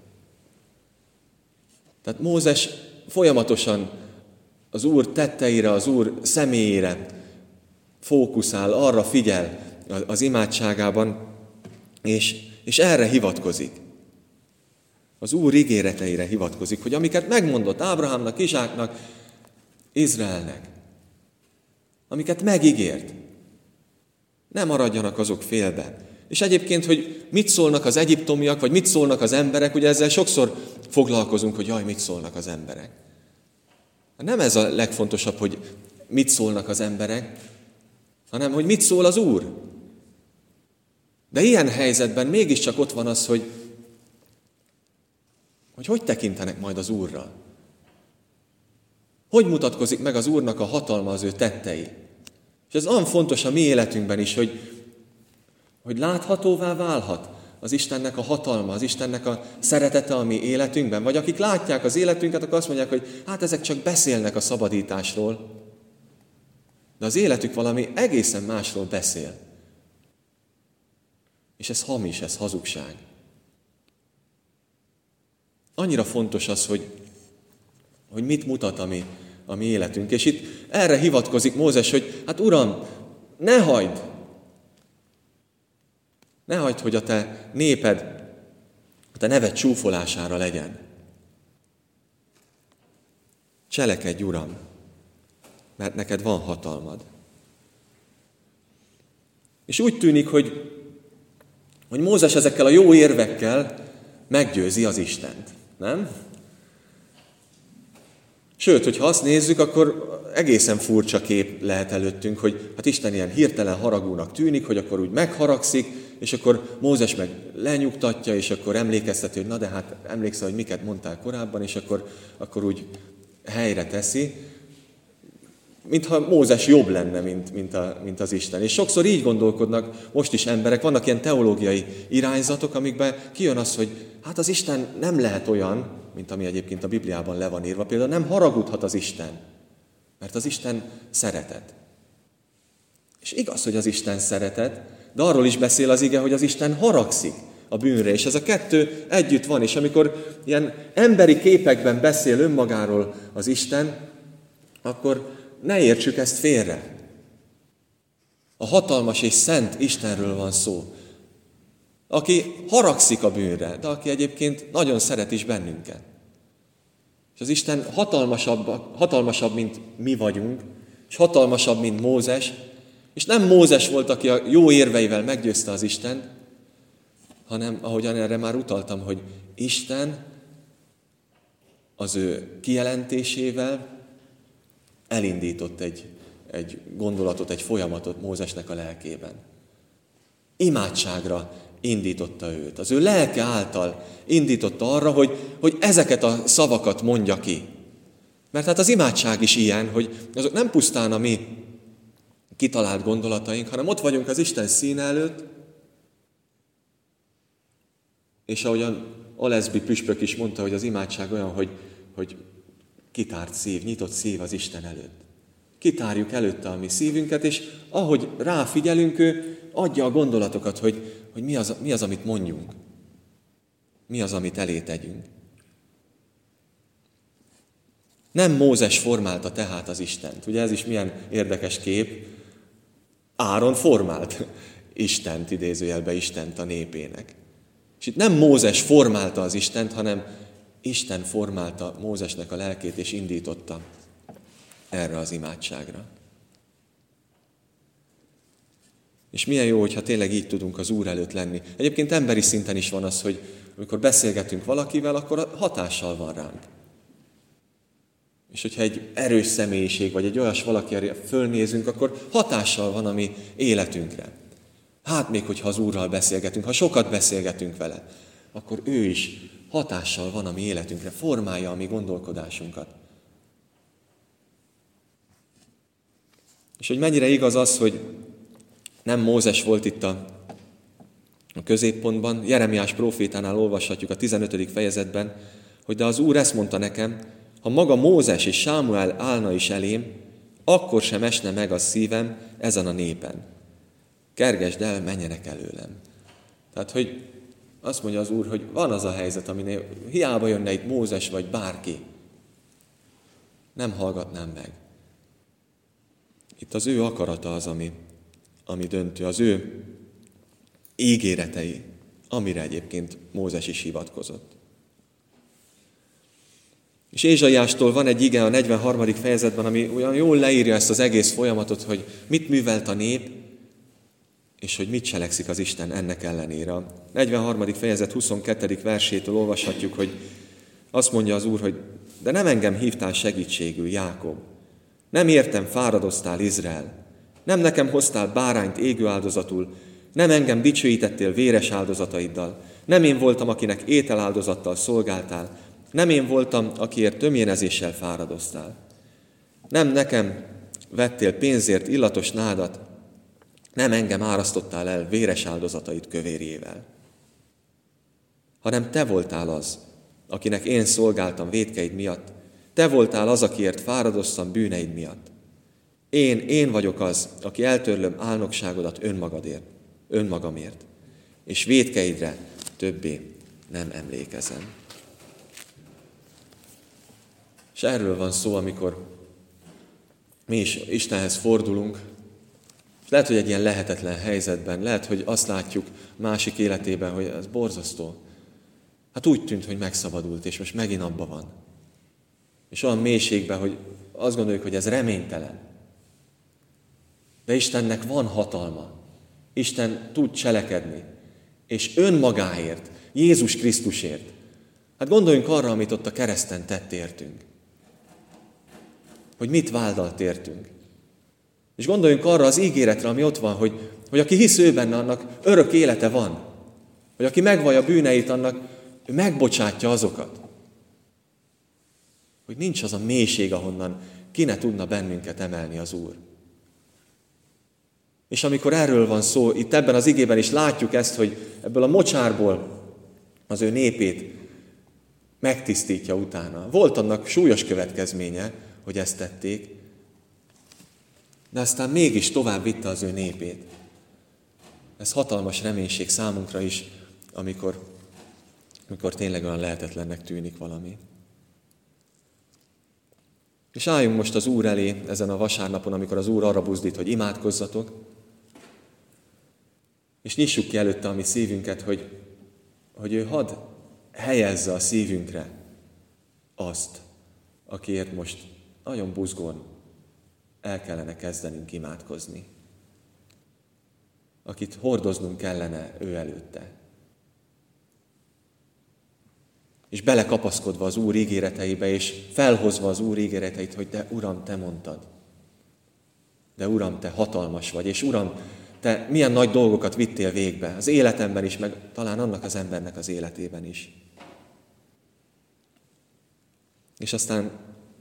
Tehát Mózes folyamatosan az Úr tetteire, az Úr személyére fókuszál, arra figyel az imádságában, és, és erre hivatkozik. Az Úr ígéreteire hivatkozik, hogy amiket megmondott Ábrahámnak, Izsáknak, Izraelnek, amiket megígért, ne maradjanak azok félbe. És egyébként, hogy mit szólnak az egyiptomiak, vagy mit szólnak az emberek, ugye ezzel sokszor foglalkozunk, hogy jaj, mit szólnak az emberek. Nem ez a legfontosabb, hogy mit szólnak az emberek, hanem hogy mit szól az Úr. De ilyen helyzetben mégiscsak ott van az, hogy hogy, hogy tekintenek majd az Úrra. Hogy mutatkozik meg az Úrnak a hatalma, az ő tettei. És ez olyan fontos a mi életünkben is, hogy, hogy láthatóvá válhat az Istennek a hatalma, az Istennek a szeretete a mi életünkben. Vagy akik látják az életünket, akkor azt mondják, hogy hát ezek csak beszélnek a szabadításról. De az életük valami egészen másról beszél. És ez hamis, ez hazugság. Annyira fontos az, hogy, hogy mit mutat a mi, a mi életünk. És itt erre hivatkozik Mózes, hogy hát Uram, ne hagyd! Ne hagyd, hogy a te néped, a te neved csúfolására legyen. Cselekedj, Uram, mert neked van hatalmad. És úgy tűnik, hogy, hogy Mózes ezekkel a jó érvekkel meggyőzi az Istent, nem? Sőt, hogyha azt nézzük, akkor egészen furcsa kép lehet előttünk, hogy hát Isten ilyen hirtelen haragúnak tűnik, hogy akkor úgy megharagszik, és akkor Mózes meg lenyugtatja, és akkor emlékezteti, hogy na de hát emlékszel, hogy miket mondtál korábban, és akkor, akkor úgy helyre teszi, mintha Mózes jobb lenne, mint, mint, a, mint az Isten. És sokszor így gondolkodnak most is emberek, vannak ilyen teológiai irányzatok, amikben kijön az, hogy hát az Isten nem lehet olyan, mint ami egyébként a Bibliában le van írva. Például nem haragudhat az Isten, mert az Isten szeretet. És igaz, hogy az Isten szeretet, de arról is beszél az ige, hogy az Isten haragszik a bűnre, és ez a kettő együtt van, és amikor ilyen emberi képekben beszél önmagáról az Isten, akkor ne értsük ezt félre. A hatalmas és szent Istenről van szó, aki haragszik a bűnre, de aki egyébként nagyon szeret is bennünket. És az Isten hatalmasabb, hatalmasabb, mint mi vagyunk, és hatalmasabb, mint Mózes, és nem Mózes volt, aki a jó érveivel meggyőzte az Istent, hanem, ahogyan erre már utaltam, hogy Isten az ő kijelentésével elindított egy, egy gondolatot, egy folyamatot Mózesnek a lelkében. Imádságra indította őt. Az ő lelke által indította arra, hogy, hogy ezeket a szavakat mondja ki. Mert hát az imádság is ilyen, hogy azok nem pusztán a mi kitalált gondolataink, hanem ott vagyunk az Isten színe előtt, és ahogyan Alesby püspök is mondta, hogy az imádság olyan, hogy, hogy kitárt szív, nyitott szív az Isten előtt. Kitárjuk előtte a mi szívünket, és ahogy ráfigyelünk, ő adja a gondolatokat, hogy, hogy mi, az, mi az, amit mondjunk. Mi az, amit elé tegyünk. Nem Mózes formálta tehát az Istent. Ugye ez is milyen érdekes kép. Áron formált Istent, idézőjelbe Istent a népének. És itt nem Mózes formálta az Istent, hanem Isten formálta Mózesnek a lelkét, és indította erre az imádságra. És milyen jó, hogyha tényleg így tudunk az Úr előtt lenni. Egyébként emberi szinten is van az, hogy amikor beszélgetünk valakivel, akkor hatással van ránk. És hogyha egy erős személyiség, vagy egy olyas valakire fölnézünk, akkor hatással van a mi életünkre. Hát még, hogyha az Úrral beszélgetünk, ha sokat beszélgetünk vele, akkor ő is hatással van a mi életünkre, formálja a mi gondolkodásunkat. És hogy mennyire igaz az, hogy nem Mózes volt itt a, a középpontban, Jeremiás prófétánál olvashatjuk a tizenötödik fejezetben, hogy de az Úr ezt mondta nekem, ha maga Mózes és Sámuel állna is elém, akkor sem esne meg a szívem ezen a népen. Kergesd el, menjenek előlem. Tehát, hogy azt mondja az Úr, hogy van az a helyzet, aminél hiába jönne itt Mózes vagy bárki, nem hallgatnám meg. Itt az ő akarata az, ami, ami döntő, az ő ígéretei, amire egyébként Mózes is hivatkozott. És Ézsaiástól van egy ige a negyvenharmadik fejezetben, ami olyan jól leírja ezt az egész folyamatot, hogy mit művelt a nép, és hogy mit cselekszik az Isten ennek ellenére. A negyvenharmadik fejezet huszonkettedik versétől olvashatjuk, hogy azt mondja az Úr, hogy de nem engem hívtál segítségül, Jákob. Nem értem fáradoztál, Izrael. Nem nekem hoztál bárányt égő áldozatul, nem engem dicsőítettél véres áldozataiddal. Nem én voltam, akinek ételáldozattal szolgáltál. Nem én voltam, akiért tömjénezéssel fáradoztál. Nem nekem vettél pénzért illatos nádat, nem engem árasztottál el véres áldozataid kövérjével. hanem Te voltál az, akinek én szolgáltam vétkeid miatt. Te voltál az, akiért fáradoztam bűneid miatt. Én, én vagyok az, aki eltörlöm álnokságodat önmagadért, önmagamért, és vétkeidre többé nem emlékezem. És erről van szó, amikor mi is Istenhez fordulunk, és lehet, hogy egy ilyen lehetetlen helyzetben, lehet, hogy azt látjuk másik életében, hogy ez borzasztó. Hát úgy tűnt, hogy megszabadult, és most megint abba van. És olyan mélységben, hogy azt gondoljuk, hogy ez reménytelen. De Istennek van hatalma. Isten tud cselekedni. És önmagáért, Jézus Krisztusért. Hát gondoljunk arra, amit ott a kereszten tett értünk. Hogy mit vállalt értünk. És gondoljunk arra az ígéretre, ami ott van, hogy, hogy aki hisz ő benne, annak örök élete van. Hogy aki megvallja bűneit, annak ő megbocsátja azokat. Hogy nincs az a mélység, ahonnan ki ne tudna bennünket emelni az Úr. És amikor erről van szó, itt ebben az igében is látjuk ezt, hogy ebből a mocsárból az ő népét megtisztítja utána. Volt annak súlyos következménye, hogy ezt tették, de aztán mégis tovább vitte az ő népét. Ez hatalmas reménység számunkra is, amikor, amikor tényleg olyan lehetetlennek tűnik valami. És álljunk most az Úr elé ezen a vasárnapon, amikor az Úr arra buzdít, hogy imádkozzatok, és nyissuk ki előtte a mi szívünket, hogy, hogy ő hadd helyezze a szívünkre azt, akiért most nagyon buzgón el kellene kezdenünk imádkozni. Akit hordoznunk kellene ő előtte. És belekapaszkodva az Úr ígéreteibe, és felhozva az Úr ígéreteit, hogy de Uram, Te mondtad. De Uram, Te hatalmas vagy, és Uram, Te milyen nagy dolgokat vittél végbe, az életemben is, meg talán annak az embernek az életében is. És aztán,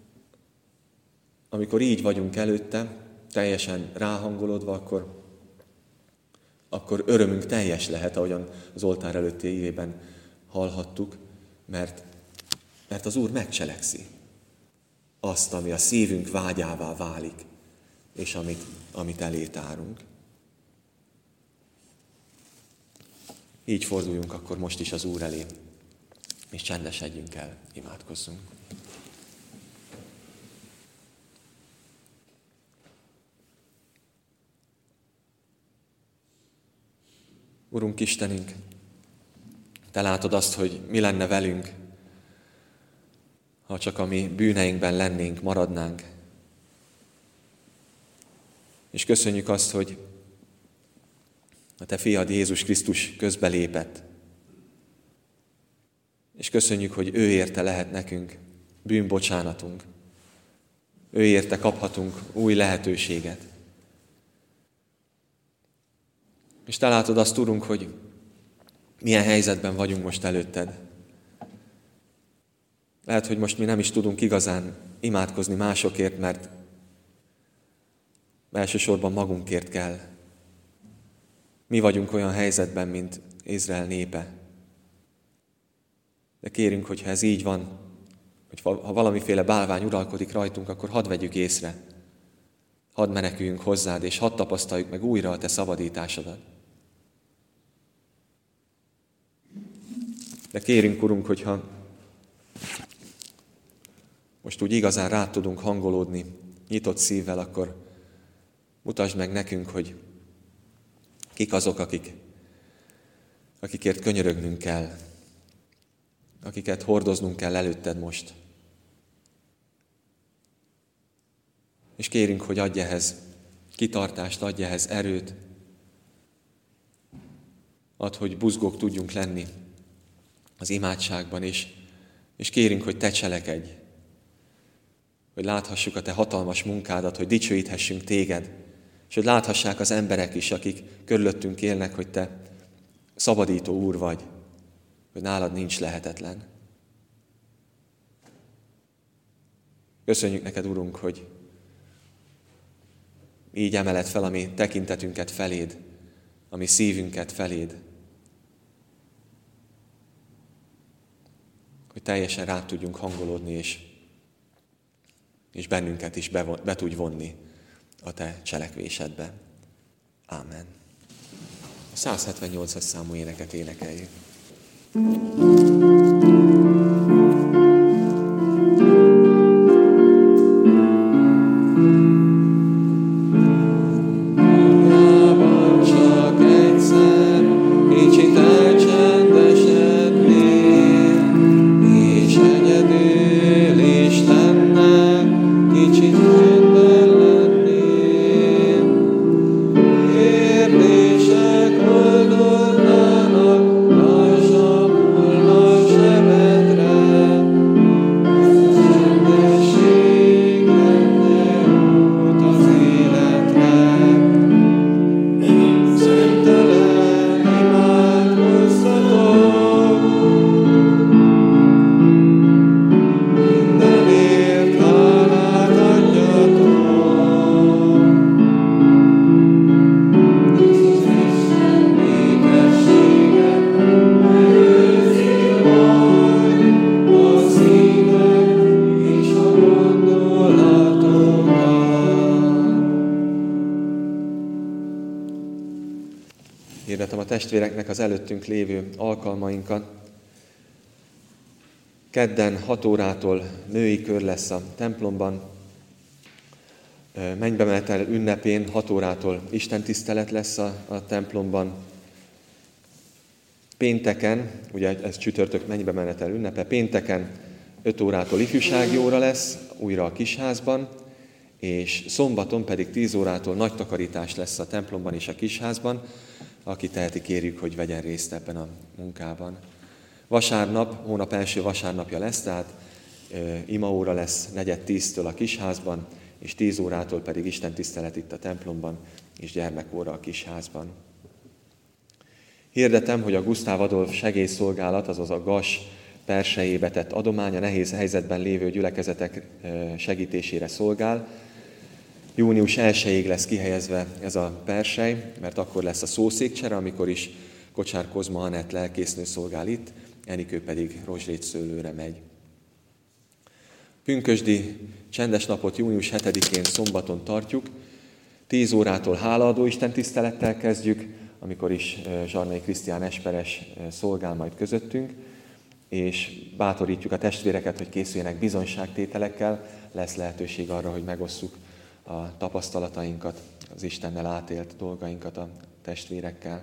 amikor így vagyunk előtte, teljesen ráhangolódva, akkor, akkor örömünk teljes lehet, ahogyan az oltár előtti évében hallhattuk, mert, mert az Úr megcselekszi azt, ami a szívünk vágyává válik, és amit, amit elé tárunk. Így forduljunk akkor most is az Úr elé, és csendesedjünk el, imádkozzunk. Urunk Istenünk, Te látod azt, hogy mi lenne velünk, ha csak a mi bűneinkben lennénk, maradnánk. És köszönjük azt, hogy a Te fiad Jézus Krisztus közbelépett. És köszönjük, hogy ő érte lehet nekünk bűnbocsánatunk. Ő érte kaphatunk új lehetőséget. És Te látod azt, Urunk, hogy milyen helyzetben vagyunk most előtted. Lehet, hogy most mi nem is tudunk igazán imádkozni másokért, mert elsősorban magunkért kell. Mi vagyunk olyan helyzetben, mint Izrael népe. De kérünk, hogyha ez így van, hogy ha valamiféle bálvány uralkodik rajtunk, akkor hadd vegyük észre. Hadd meneküljünk hozzád, és hadd tapasztaljuk meg újra a Te szabadításodat. De kérünk, Urunk, hogyha most úgy igazán rá tudunk hangolódni, nyitott szívvel, akkor mutasd meg nekünk, hogy kik azok, akik, akikért könyörögnünk kell, akiket hordoznunk kell előtted most. És kérünk, hogy adj ehhez kitartást, adj ehhez erőt, add, hogy buzgók tudjunk lenni az imádságban, és, és kérünk, hogy Te cselekedj, hogy láthassuk a Te hatalmas munkádat, hogy dicsőíthessünk Téged, és hogy láthassák az emberek is, akik körülöttünk élnek, hogy Te szabadító Úr vagy, hogy nálad nincs lehetetlen. Köszönjük neked, Urunk, hogy így emeled fel a mi tekintetünket feléd, a mi szívünket feléd. hogy teljesen rá tudjunk hangolódni, és, és bennünket is be, be tudj vonni a te cselekvésedbe. Ámen. A száz hetvennyolcas számú éneket énekeljük. Hirdetem a testvéreknek az előttünk lévő alkalmainkat. Kedden hat órától női kör lesz a templomban. Mennybemenetel ünnepén hat órától istentisztelet lesz a, a templomban. Pénteken, ugye ez csütörtök mennybemenetel ünnepe, pénteken öt órától ifjúsági óra lesz, újra a kisházban, és szombaton pedig tíz órától nagy takarítás lesz a templomban és a kisházban. Aki teheti, kérjük, hogy vegyen részt ebben a munkában. Vasárnap, hónap első vasárnapja lesz, tehát e, imaóra lesz negyed tíztől a kisházban, és tíz órától pedig istentisztelet itt a templomban, és gyermekóra a kisházban. Hirdetem, hogy a Gusztáv Adolf segélyszolgálat, azaz a GAS persejébe tett adomány a nehéz helyzetben lévő gyülekezetek segítésére szolgál. Június elsejéig lesz kihelyezve ez a persely, mert akkor lesz a szószékcsere, amikor is Kocsár Kozma Anett lelkésznő szolgál itt, Enikő pedig rozslétszőlőre megy. Pünkösdi csendes napot június hetedikén szombaton tartjuk, tíz órától hálaadó istentisztelettel kezdjük, amikor is Zsarnai Krisztián esperes szolgál majd közöttünk, és bátorítjuk a testvéreket, hogy készüljenek bizonyságtételekkel, lesz lehetőség arra, hogy megosszuk a tapasztalatainkat, az Istennel átélt dolgainkat a testvérekkel.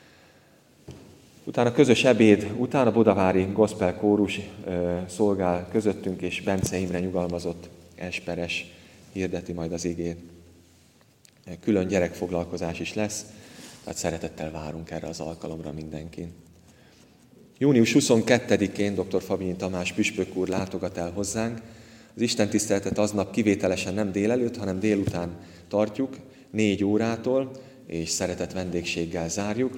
Utána közös ebéd, utána Budavári Gospel Kórus szolgál közöttünk, és Bence Imre nyugalmazott esperes hirdeti majd az igét. Külön gyerekfoglalkozás is lesz, tehát szeretettel várunk erre az alkalomra mindenkin. június huszonkettedikén dr. Fabinyi Tamás püspök úr látogat el hozzánk. Az istentiszteletet aznap kivételesen nem délelőtt, hanem délután tartjuk, négy órától, és szeretett vendégséggel zárjuk.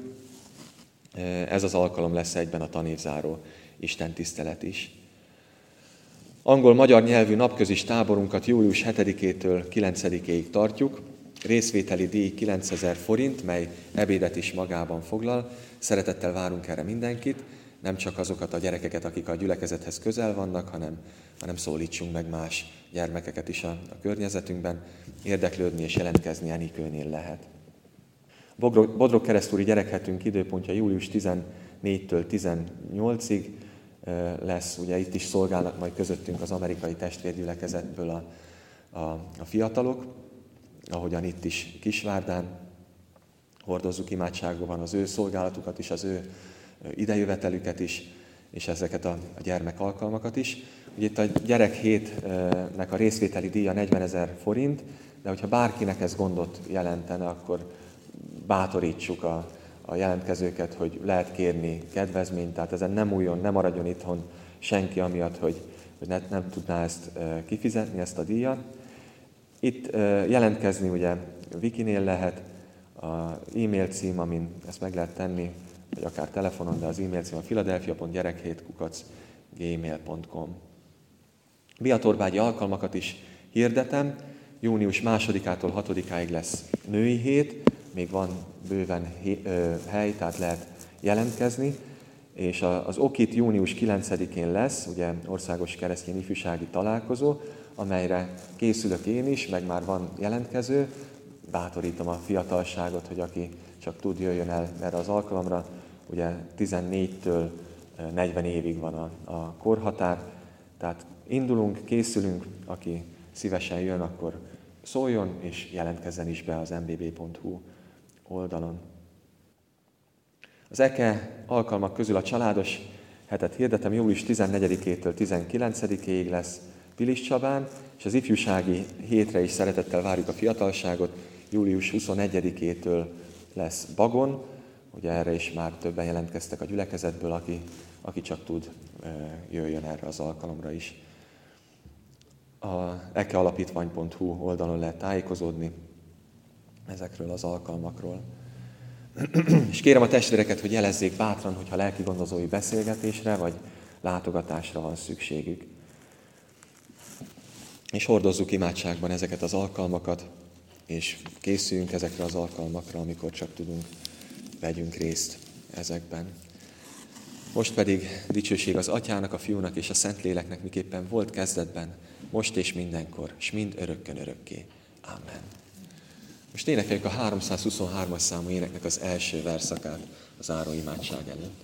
Ez az alkalom lesz egyben a tanévzáró istentisztelet is. Angol-magyar nyelvű napközis táborunkat július hetedikétől kilencedikéig tartjuk. Részvételi díj kilencezer forint, mely ebédet is magában foglal. Szeretettel várunk erre mindenkit, nem csak azokat a gyerekeket, akik a gyülekezethez közel vannak, hanem, hanem szólítsunk meg más gyermekeket is a, a környezetünkben. Érdeklődni és jelentkezni Enikőnél lehet. Bodrog keresztúri gyerekhetünk időpontja július tizennégytől tizennyolcig lesz. Ugye itt is szolgálnak majd közöttünk az amerikai testvérgyülekezetből a, a, a fiatalok, ahogyan itt is Kisvárdán. Hordozzuk imádságban az ő szolgálatukat is, az ő idejövetelüket is, és ezeket a, a gyermek alkalmakat is. Ugye itt a gyerekhétnek a részvételi díja negyvenezer forint, de hogyha bárkinek ez gondot jelentene, akkor bátorítsuk a, a jelentkezőket, hogy lehet kérni kedvezményt, tehát ezen nem újjon, nem maradjon itthon senki amiatt, hogy, hogy ne, nem tudná ezt kifizetni, ezt a díjat. Itt jelentkezni ugye Wikinél lehet, az e-mail cím, amin ezt meg lehet tenni, vagy akár telefonon, de az e-mail cím a philadelphia pont gyerekhét kukac gmail pont com. Biatorbágyi alkalmakat is hirdetem. Június másodikától hatodikáig lesz női hét, még van bőven hely, tehát lehet jelentkezni, és az okit június kilencedikén lesz, ugye országos keresztény ifjúsági találkozó, amelyre készülök én is, meg már van jelentkező. Bátorítom a fiatalságot, hogy aki csak tud, jöjjön el erre az alkalomra. Ugye tizennégytől negyven évig van a, a korhatár, tehát indulunk, készülünk, aki szívesen jön, akkor szóljon, és jelentkezzen is be az em bé bé pont hú oldalon. Az eke alkalmak közül a családos hetet hirdetem, július tizennegyedikétől tizenkilencedikéig lesz Pilis Csabán, és az ifjúsági hétre is szeretettel várjuk a fiatalságot, július huszonegyedikétől lesz Bagon, ugye erre is már többen jelentkeztek a gyülekezetből, aki, aki csak tud, jöjjön erre az alkalomra is. A ekealapítvány pont hú oldalon lehet tájékozódni ezekről az alkalmakról. És kérem a testvéreket, hogy jelezzék bátran, hogyha lelki gondozói beszélgetésre vagy látogatásra van szükségük. És hordozzuk imádságban ezeket az alkalmakat, és készüljünk ezekre az alkalmakra, amikor csak tudunk, vegyünk részt ezekben. Most pedig dicsőség az Atyának, a Fiúnak és a Szentléleknek, miképpen volt kezdetben, most és mindenkor, és mind örökkön örökké. Amen. Most énekeljük a háromszázhuszonhármas számú éneknek az első verszakát az záró imádság előtt.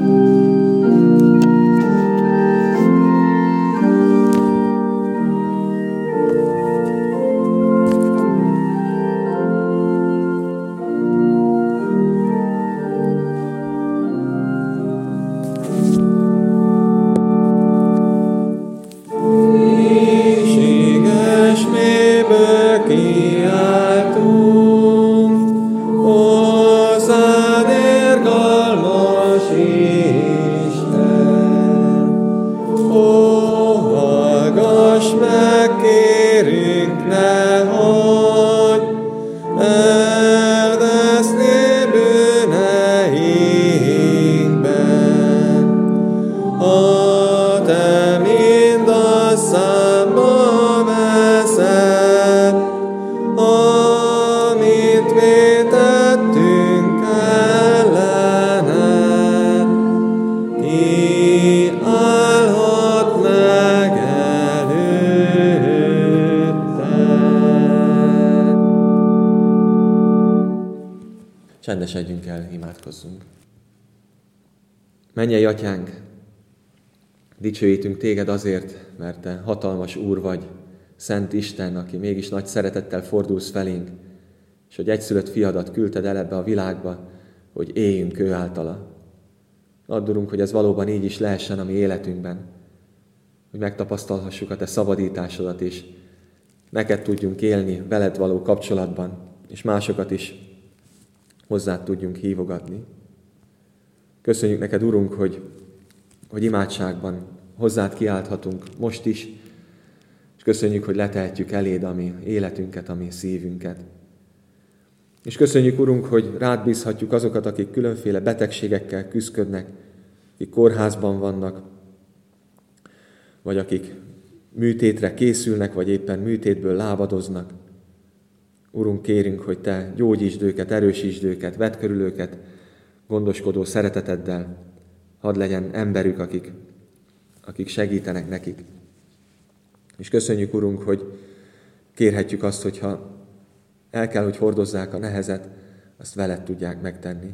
Csendesedjünk el, imádkozzunk. Mennyei Atyánk, dicsőítünk Téged azért, mert Te hatalmas Úr vagy, Szent Isten, aki mégis nagy szeretettel fordulsz felénk, és hogy egyszülött fiadat küldted el ebbe a világba, hogy éljünk ő általa. Add, Urunk, hogy ez valóban így is lehessen a mi életünkben, hogy megtapasztalhassuk a Te szabadításodat is, neked tudjunk élni veled való kapcsolatban, és másokat is hozzád tudjunk hívogatni. Köszönjük neked, Urunk, hogy, hogy imádságban hozzád kiálthatunk most is, és köszönjük, hogy letehetjük eléd a mi életünket, a mi szívünket. És köszönjük, Urunk, hogy rád bízhatjuk azokat, akik különféle betegségekkel küszködnek, akik kórházban vannak, vagy akik műtétre készülnek, vagy éppen műtétből lábadoznak. Urunk, kérünk, hogy Te gyógyítsd őket, erősítsd őket, vedd körül őket gondoskodó szereteteddel. Hadd legyen emberük, akik, akik segítenek nekik. És köszönjük, Urunk, hogy kérhetjük azt, hogyha el kell, hogy hordozzák a nehezet, azt veled tudják megtenni.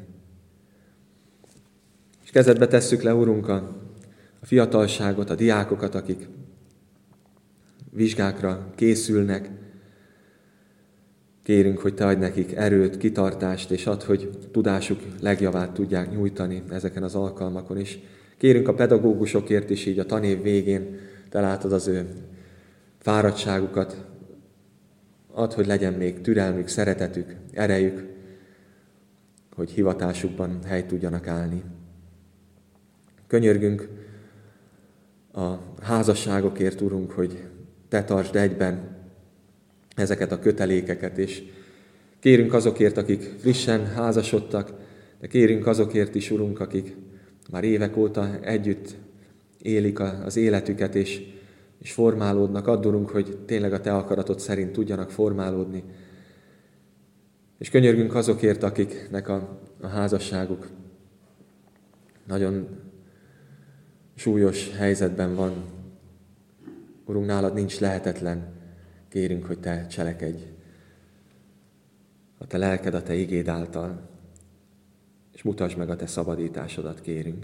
És kezedbe tesszük le, Urunk, a, a fiatalságot, a diákokat, akik vizsgákra készülnek. Kérünk, hogy Te adj nekik erőt, kitartást, és add, hogy tudásuk legjavát tudják nyújtani ezeken az alkalmakon is. Kérünk a pedagógusokért is, így a tanév végén Te látod az ő fáradtságukat. Add, hogy legyen még türelmük, szeretetük, erejük, hogy hivatásukban helyt tudjanak állni. Könyörgünk a házasságokért, Urunk, hogy Te tartsd egyben ezeket a kötelékeket, és kérünk azokért, akik frissen házasodtak, de kérünk azokért is, Urunk, akik már évek óta együtt élik az életüket, és, és formálódnak. Add, Urunk, hogy tényleg a Te akaratod szerint tudjanak formálódni. És könyörgünk azokért, akiknek a, a házasságuk nagyon súlyos helyzetben van. Urunk, nálad nincs lehetetlen, kérünk, hogy te cselekedj. A te lelked, a te igéd által, és mutasd meg a te szabadításodat, kérünk.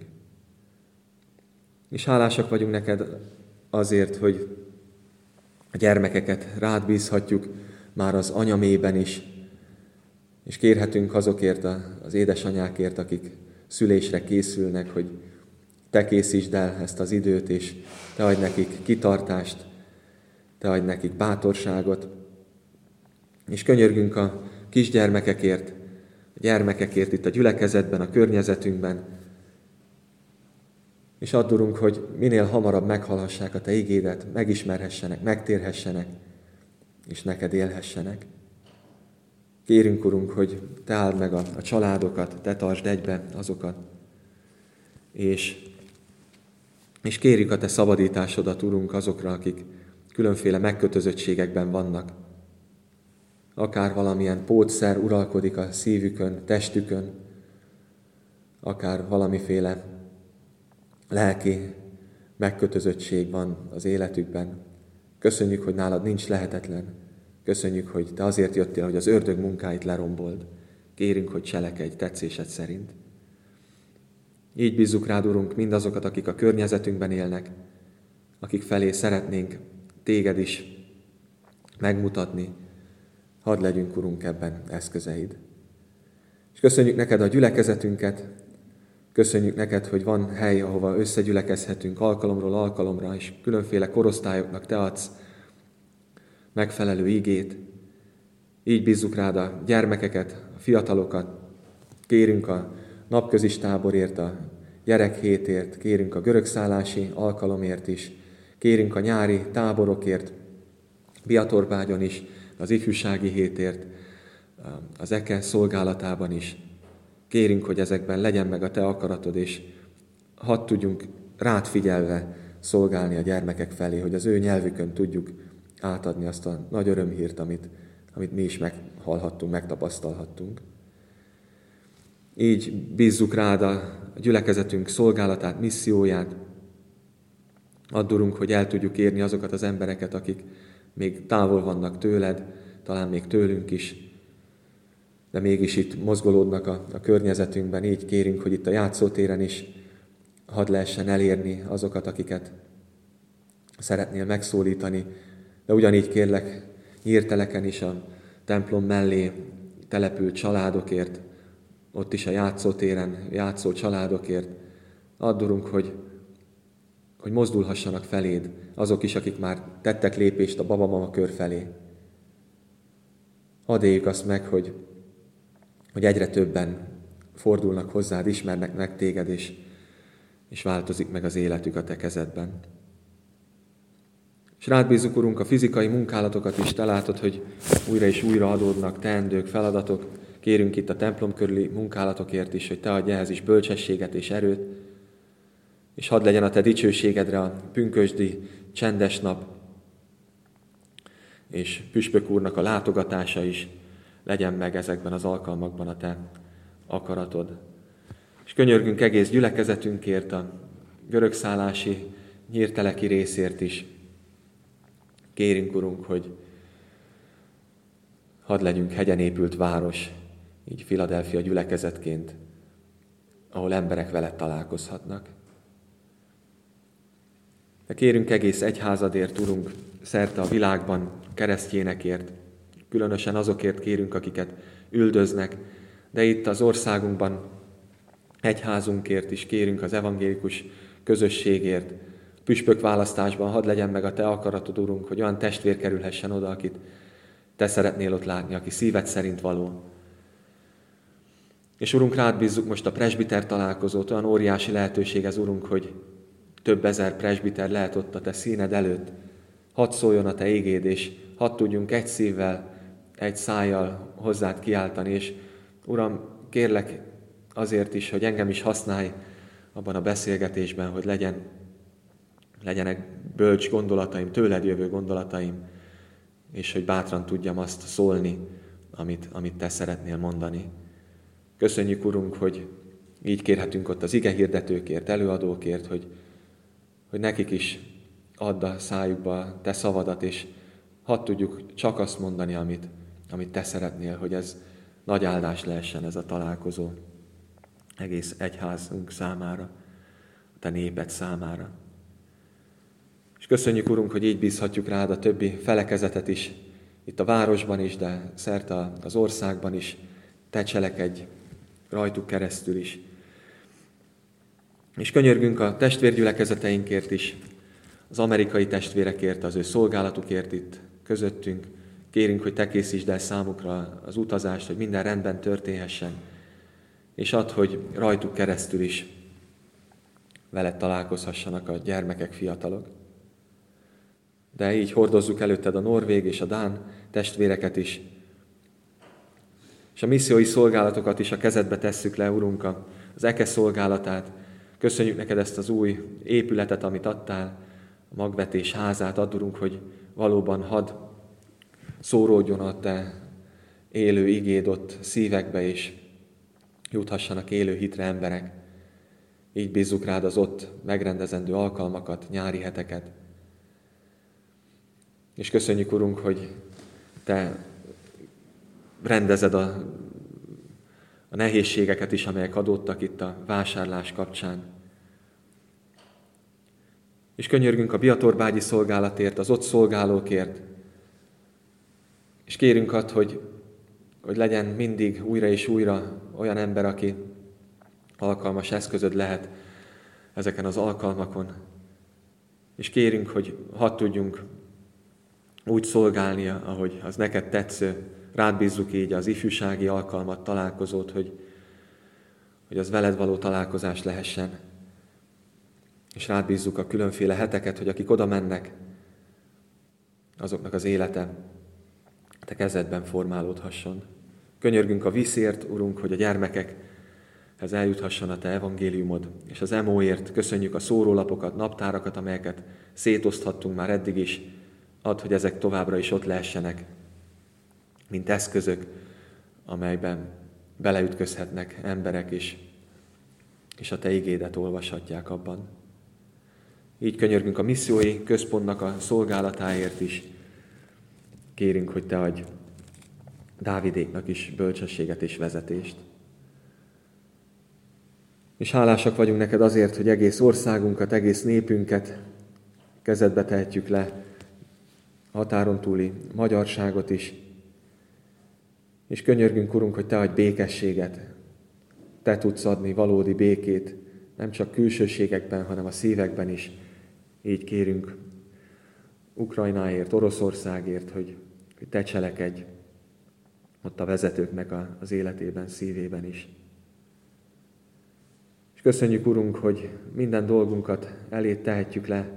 És hálásak vagyunk neked azért, hogy a gyermekeket rád bízhatjuk már az anyamében is, és kérhetünk azokért az édesanyákért, akik szülésre készülnek, hogy te készítsd el ezt az időt, és te adj nekik kitartást, te adj nekik bátorságot, és könyörgünk a kisgyermekekért, a gyermekekért itt a gyülekezetben, a környezetünkben, és add, Urunk, hogy minél hamarabb meghalhassák a te igédet, megismerhessenek, megtérhessenek, és neked élhessenek. Kérünk, Urunk, hogy te áld meg a, a családokat, te tartsd egybe azokat, és, és kérjük a te szabadításodat, Urunk, azokra, akik különféle megkötözöttségekben vannak. Akár valamilyen pótszer uralkodik a szívükön, testükön, akár valamiféle lelki megkötözöttség van az életükben. Köszönjük, hogy nálad nincs lehetetlen. Köszönjük, hogy te azért jöttél, hogy az ördög munkáit lerombold. Kérünk, hogy cselekedj tetszésed szerint. Így bízzuk rád, Urunk, mindazokat, akik a környezetünkben élnek, akik felé szeretnénk téged is megmutatni. Hadd legyünk, Urunk, ebben eszközeid. És köszönjük neked a gyülekezetünket, köszönjük neked, hogy van hely, ahova összegyülekezhetünk alkalomról alkalomra, és különféle korosztályoknak te adsz megfelelő igét. Így bízzuk rád a gyermekeket, a fiatalokat. Kérünk a napközis táborért, a gyerekhétért, kérünk a görögszállási alkalomért is, kérünk a nyári táborokért, Biatorbágyon is, az ifjúsági hétért, az eke szolgálatában is. Kérünk, hogy ezekben legyen meg a te akaratod, és hadd tudjunk rád figyelve szolgálni a gyermekek felé, hogy az ő nyelvükön tudjuk átadni azt a nagy örömhírt, amit, amit mi is meghallhattunk, megtapasztalhattunk. Így bízzuk rád a gyülekezetünk szolgálatát, misszióját. Add, Urunk, hogy el tudjuk érni azokat az embereket, akik még távol vannak tőled, talán még tőlünk is, de mégis itt mozgolódnak a, a környezetünkben. Így kérünk, hogy itt a játszótéren is hadd lehessen elérni azokat, akiket szeretnél megszólítani, de ugyanígy kérlek nyírteleken is a templom mellé települt családokért, ott is a játszótéren játszó családokért. Add, Urunk, hogy, hogy mozdulhassanak feléd azok is, akik már tettek lépést a babamama kör felé. Hadd éljük azt meg, hogy, hogy egyre többen fordulnak hozzád, ismernek meg téged, és, és változik meg az életük a te kezedben. És rád bízzuk, Urunk, a fizikai munkálatokat is. Te látod, hogy újra és újra adódnak teendők, feladatok. Kérünk itt a templom körüli munkálatokért is, hogy te adj ehhez is bölcsességet és erőt, és hadd legyen a te dicsőségedre a pünkösdi csendes nap, és püspök úrnak a látogatása is legyen meg ezekben az alkalmakban a te akaratod. És könyörgünk egész gyülekezetünkért, a görögszállási nyírteleki részért is. Kérünk, Urunk, hogy hadd legyünk hegyen épült város, így Philadelphia gyülekezetként, ahol emberek veled találkozhatnak. De kérünk egész egyházadért, Urunk, szerte a világban keresztjénekért, különösen azokért kérünk, akiket üldöznek, de itt az országunkban egyházunkért is kérünk, az evangélikus közösségért. Püspök választásban hadd legyen meg a te akaratod, Urunk, hogy olyan testvér kerülhessen oda, akit te szeretnél ott látni, aki szíved szerint való. És Urunk, rád bízzuk most a presbiter találkozót, olyan óriási lehetőség ez, Urunk, hogy több ezer presbiter lehet ott a te színed előtt. Hadd szóljon a te igéd, és hadd tudjunk egy szívvel, egy szájjal hozzád kiáltani, és Uram, kérlek azért is, hogy engem is használj abban a beszélgetésben, hogy legyen, legyenek bölcs gondolataim, tőled jövő gondolataim, és hogy bátran tudjam azt szólni, amit, amit te szeretnél mondani. Köszönjük, Urunk, hogy így kérhetünk ott az igehirdetőkért, előadókért, hogy hogy nekik is add a szájukba te szavadat, és hadd tudjuk csak azt mondani, amit, amit te szeretnél, hogy ez nagy áldás lehessen ez a találkozó egész egyházunk számára, a te néped számára. És köszönjük, Urunk, hogy így bízhatjuk rád a többi felekezetet is, itt a városban is, de szerte az országban is, te cselekedj rajtuk keresztül is. És könyörgünk a testvérgyülekezeteinkért is, az amerikai testvérekért, az ő szolgálatukért itt közöttünk. Kérünk, hogy te készítsd el számukra az utazást, hogy minden rendben történhessen, és add, hogy rajtuk keresztül is veled találkozhassanak a gyermekek, fiatalok. De így hordozzuk előtted a norvég és a dán testvéreket is, és a missziói szolgálatokat is a kezedbe tesszük le, Urunk, az EKE szolgálatát. Köszönjük neked ezt az új épületet, amit adtál, a magvetés házát. Add, Urunk, hogy valóban hadd szóródjon a te élő igéd ott szívekbe, és juthassanak élő hitre emberek. Így bízzuk rád az ott megrendezendő alkalmakat, nyári heteket. És köszönjük, Urunk, hogy te rendezed a, a nehézségeket is, amelyek adódtak itt a vásárlás kapcsán. És könyörgünk a biatorbágyi szolgálatért, az ott szolgálókért, és kérünk add, hogy, hogy legyen mindig újra és újra olyan ember, aki alkalmas eszközöd lehet ezeken az alkalmakon. És kérünk, hogy hadd tudjunk úgy szolgálnia, ahogy az neked tetsző. Rád bízzuk így az ifjúsági alkalmat, találkozót, hogy, hogy az veled való találkozás lehessen. És rád bízzuk a különféle heteket, hogy akik oda mennek, azoknak az élete te kezedben formálódhasson. Könyörgünk a vízért, Urunk, hogy a gyermekekhez eljuthasson a te evangéliumod, és az emóért köszönjük a szórólapokat, naptárakat, amelyeket szétoszthattunk már eddig is. Add, hogy ezek továbbra is ott lehessenek, mint eszközök, amelyben beleütközhetnek emberek is, és a te igédet olvashatják abban. Így könyörgünk a missziói központnak a szolgálatáért is. Kérünk, hogy te adj Dávidéknak is bölcsességet és vezetést. És hálásak vagyunk neked azért, hogy egész országunkat, egész népünket kezedbe tehetjük le, határon túli magyarságot is. És könyörgünk, Urunk, hogy te adj békességet. Te tudsz adni valódi békét, nem csak külsőségekben, hanem a szívekben is. Így kérünk Ukrajnáért, Oroszországért, hogy, hogy te cselekedj ott a vezetőknek az életében, szívében is. És köszönjük, Urunk, hogy minden dolgunkat eléd tehetjük le.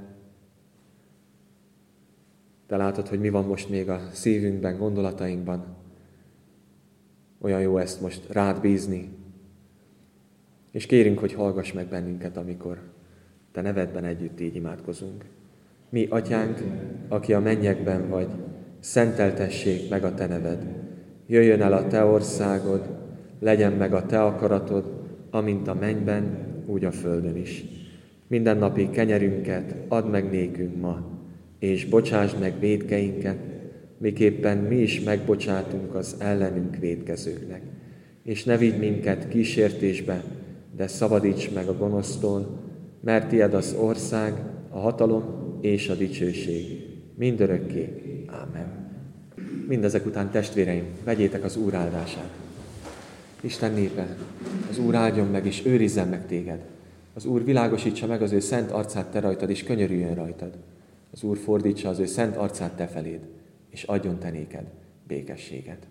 Te látod, hogy mi van most még a szívünkben, gondolatainkban. Olyan jó ezt most rád bízni. És kérünk, hogy hallgass meg bennünket, amikor te nevedben együtt így imádkozunk. Mi, Atyánk, aki a mennyekben vagy, szenteltessék meg a te neved. Jöjjön el a te országod, legyen meg a te akaratod, amint a mennyben, úgy a földön is. Mindennapi kenyerünket add meg nékünk ma, és bocsásd meg vétkeinket, miképpen mi is megbocsátunk az ellenünk vétkezőknek. És ne vigy minket kísértésbe, de szabadíts meg a gonosztól, mert tied az ország, a hatalom és a dicsőség mindörökké. Ámen. Mindezek után, testvéreim, vegyétek az Úr áldását. Isten népe, az Úr áldjon meg és őrizzen meg téged. Az Úr világosítsa meg az ő szent arcát te rajtad, és könyörüljön rajtad. Az Úr fordítsa az ő szent arcát te feléd, és adjon te néked békességet.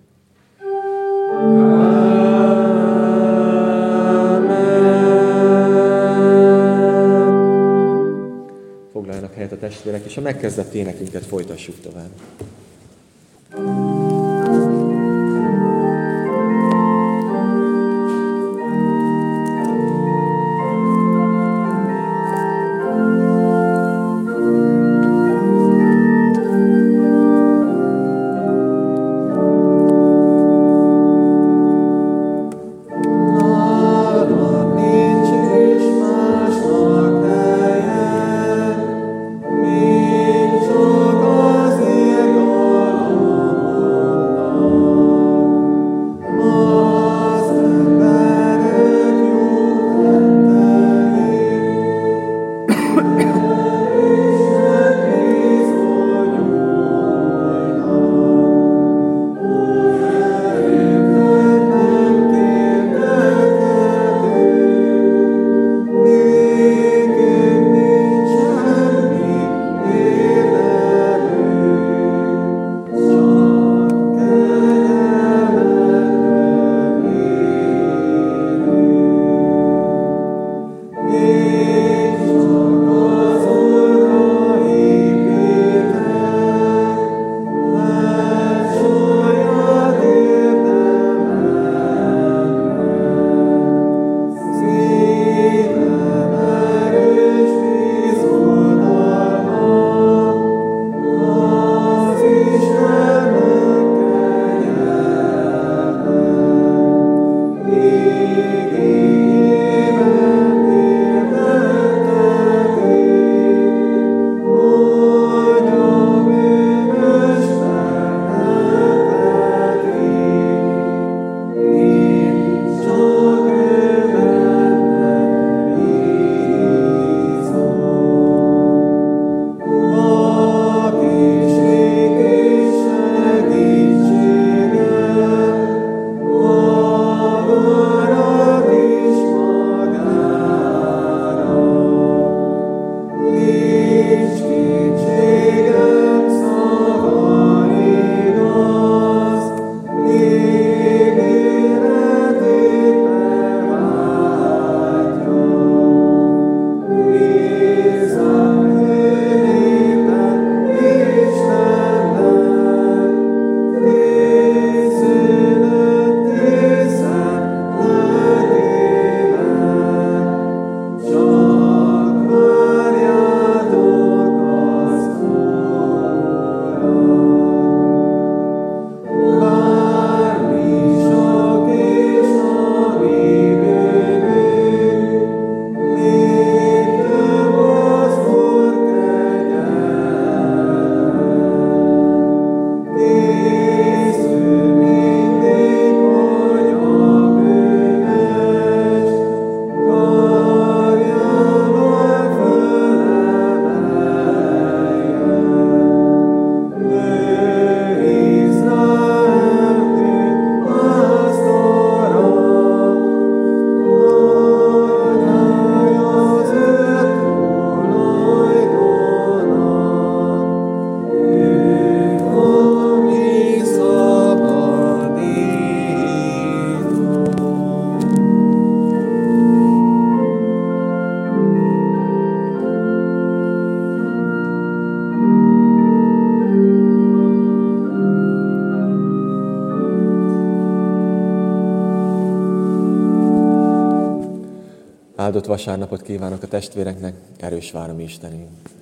Foglaljanak helyet a testvérek, és a megkezdett énekünket folytassuk tovább. Nincs és másnak helye, Áldott vasárnapot kívánok a testvéreknek, erős várom Istenünk.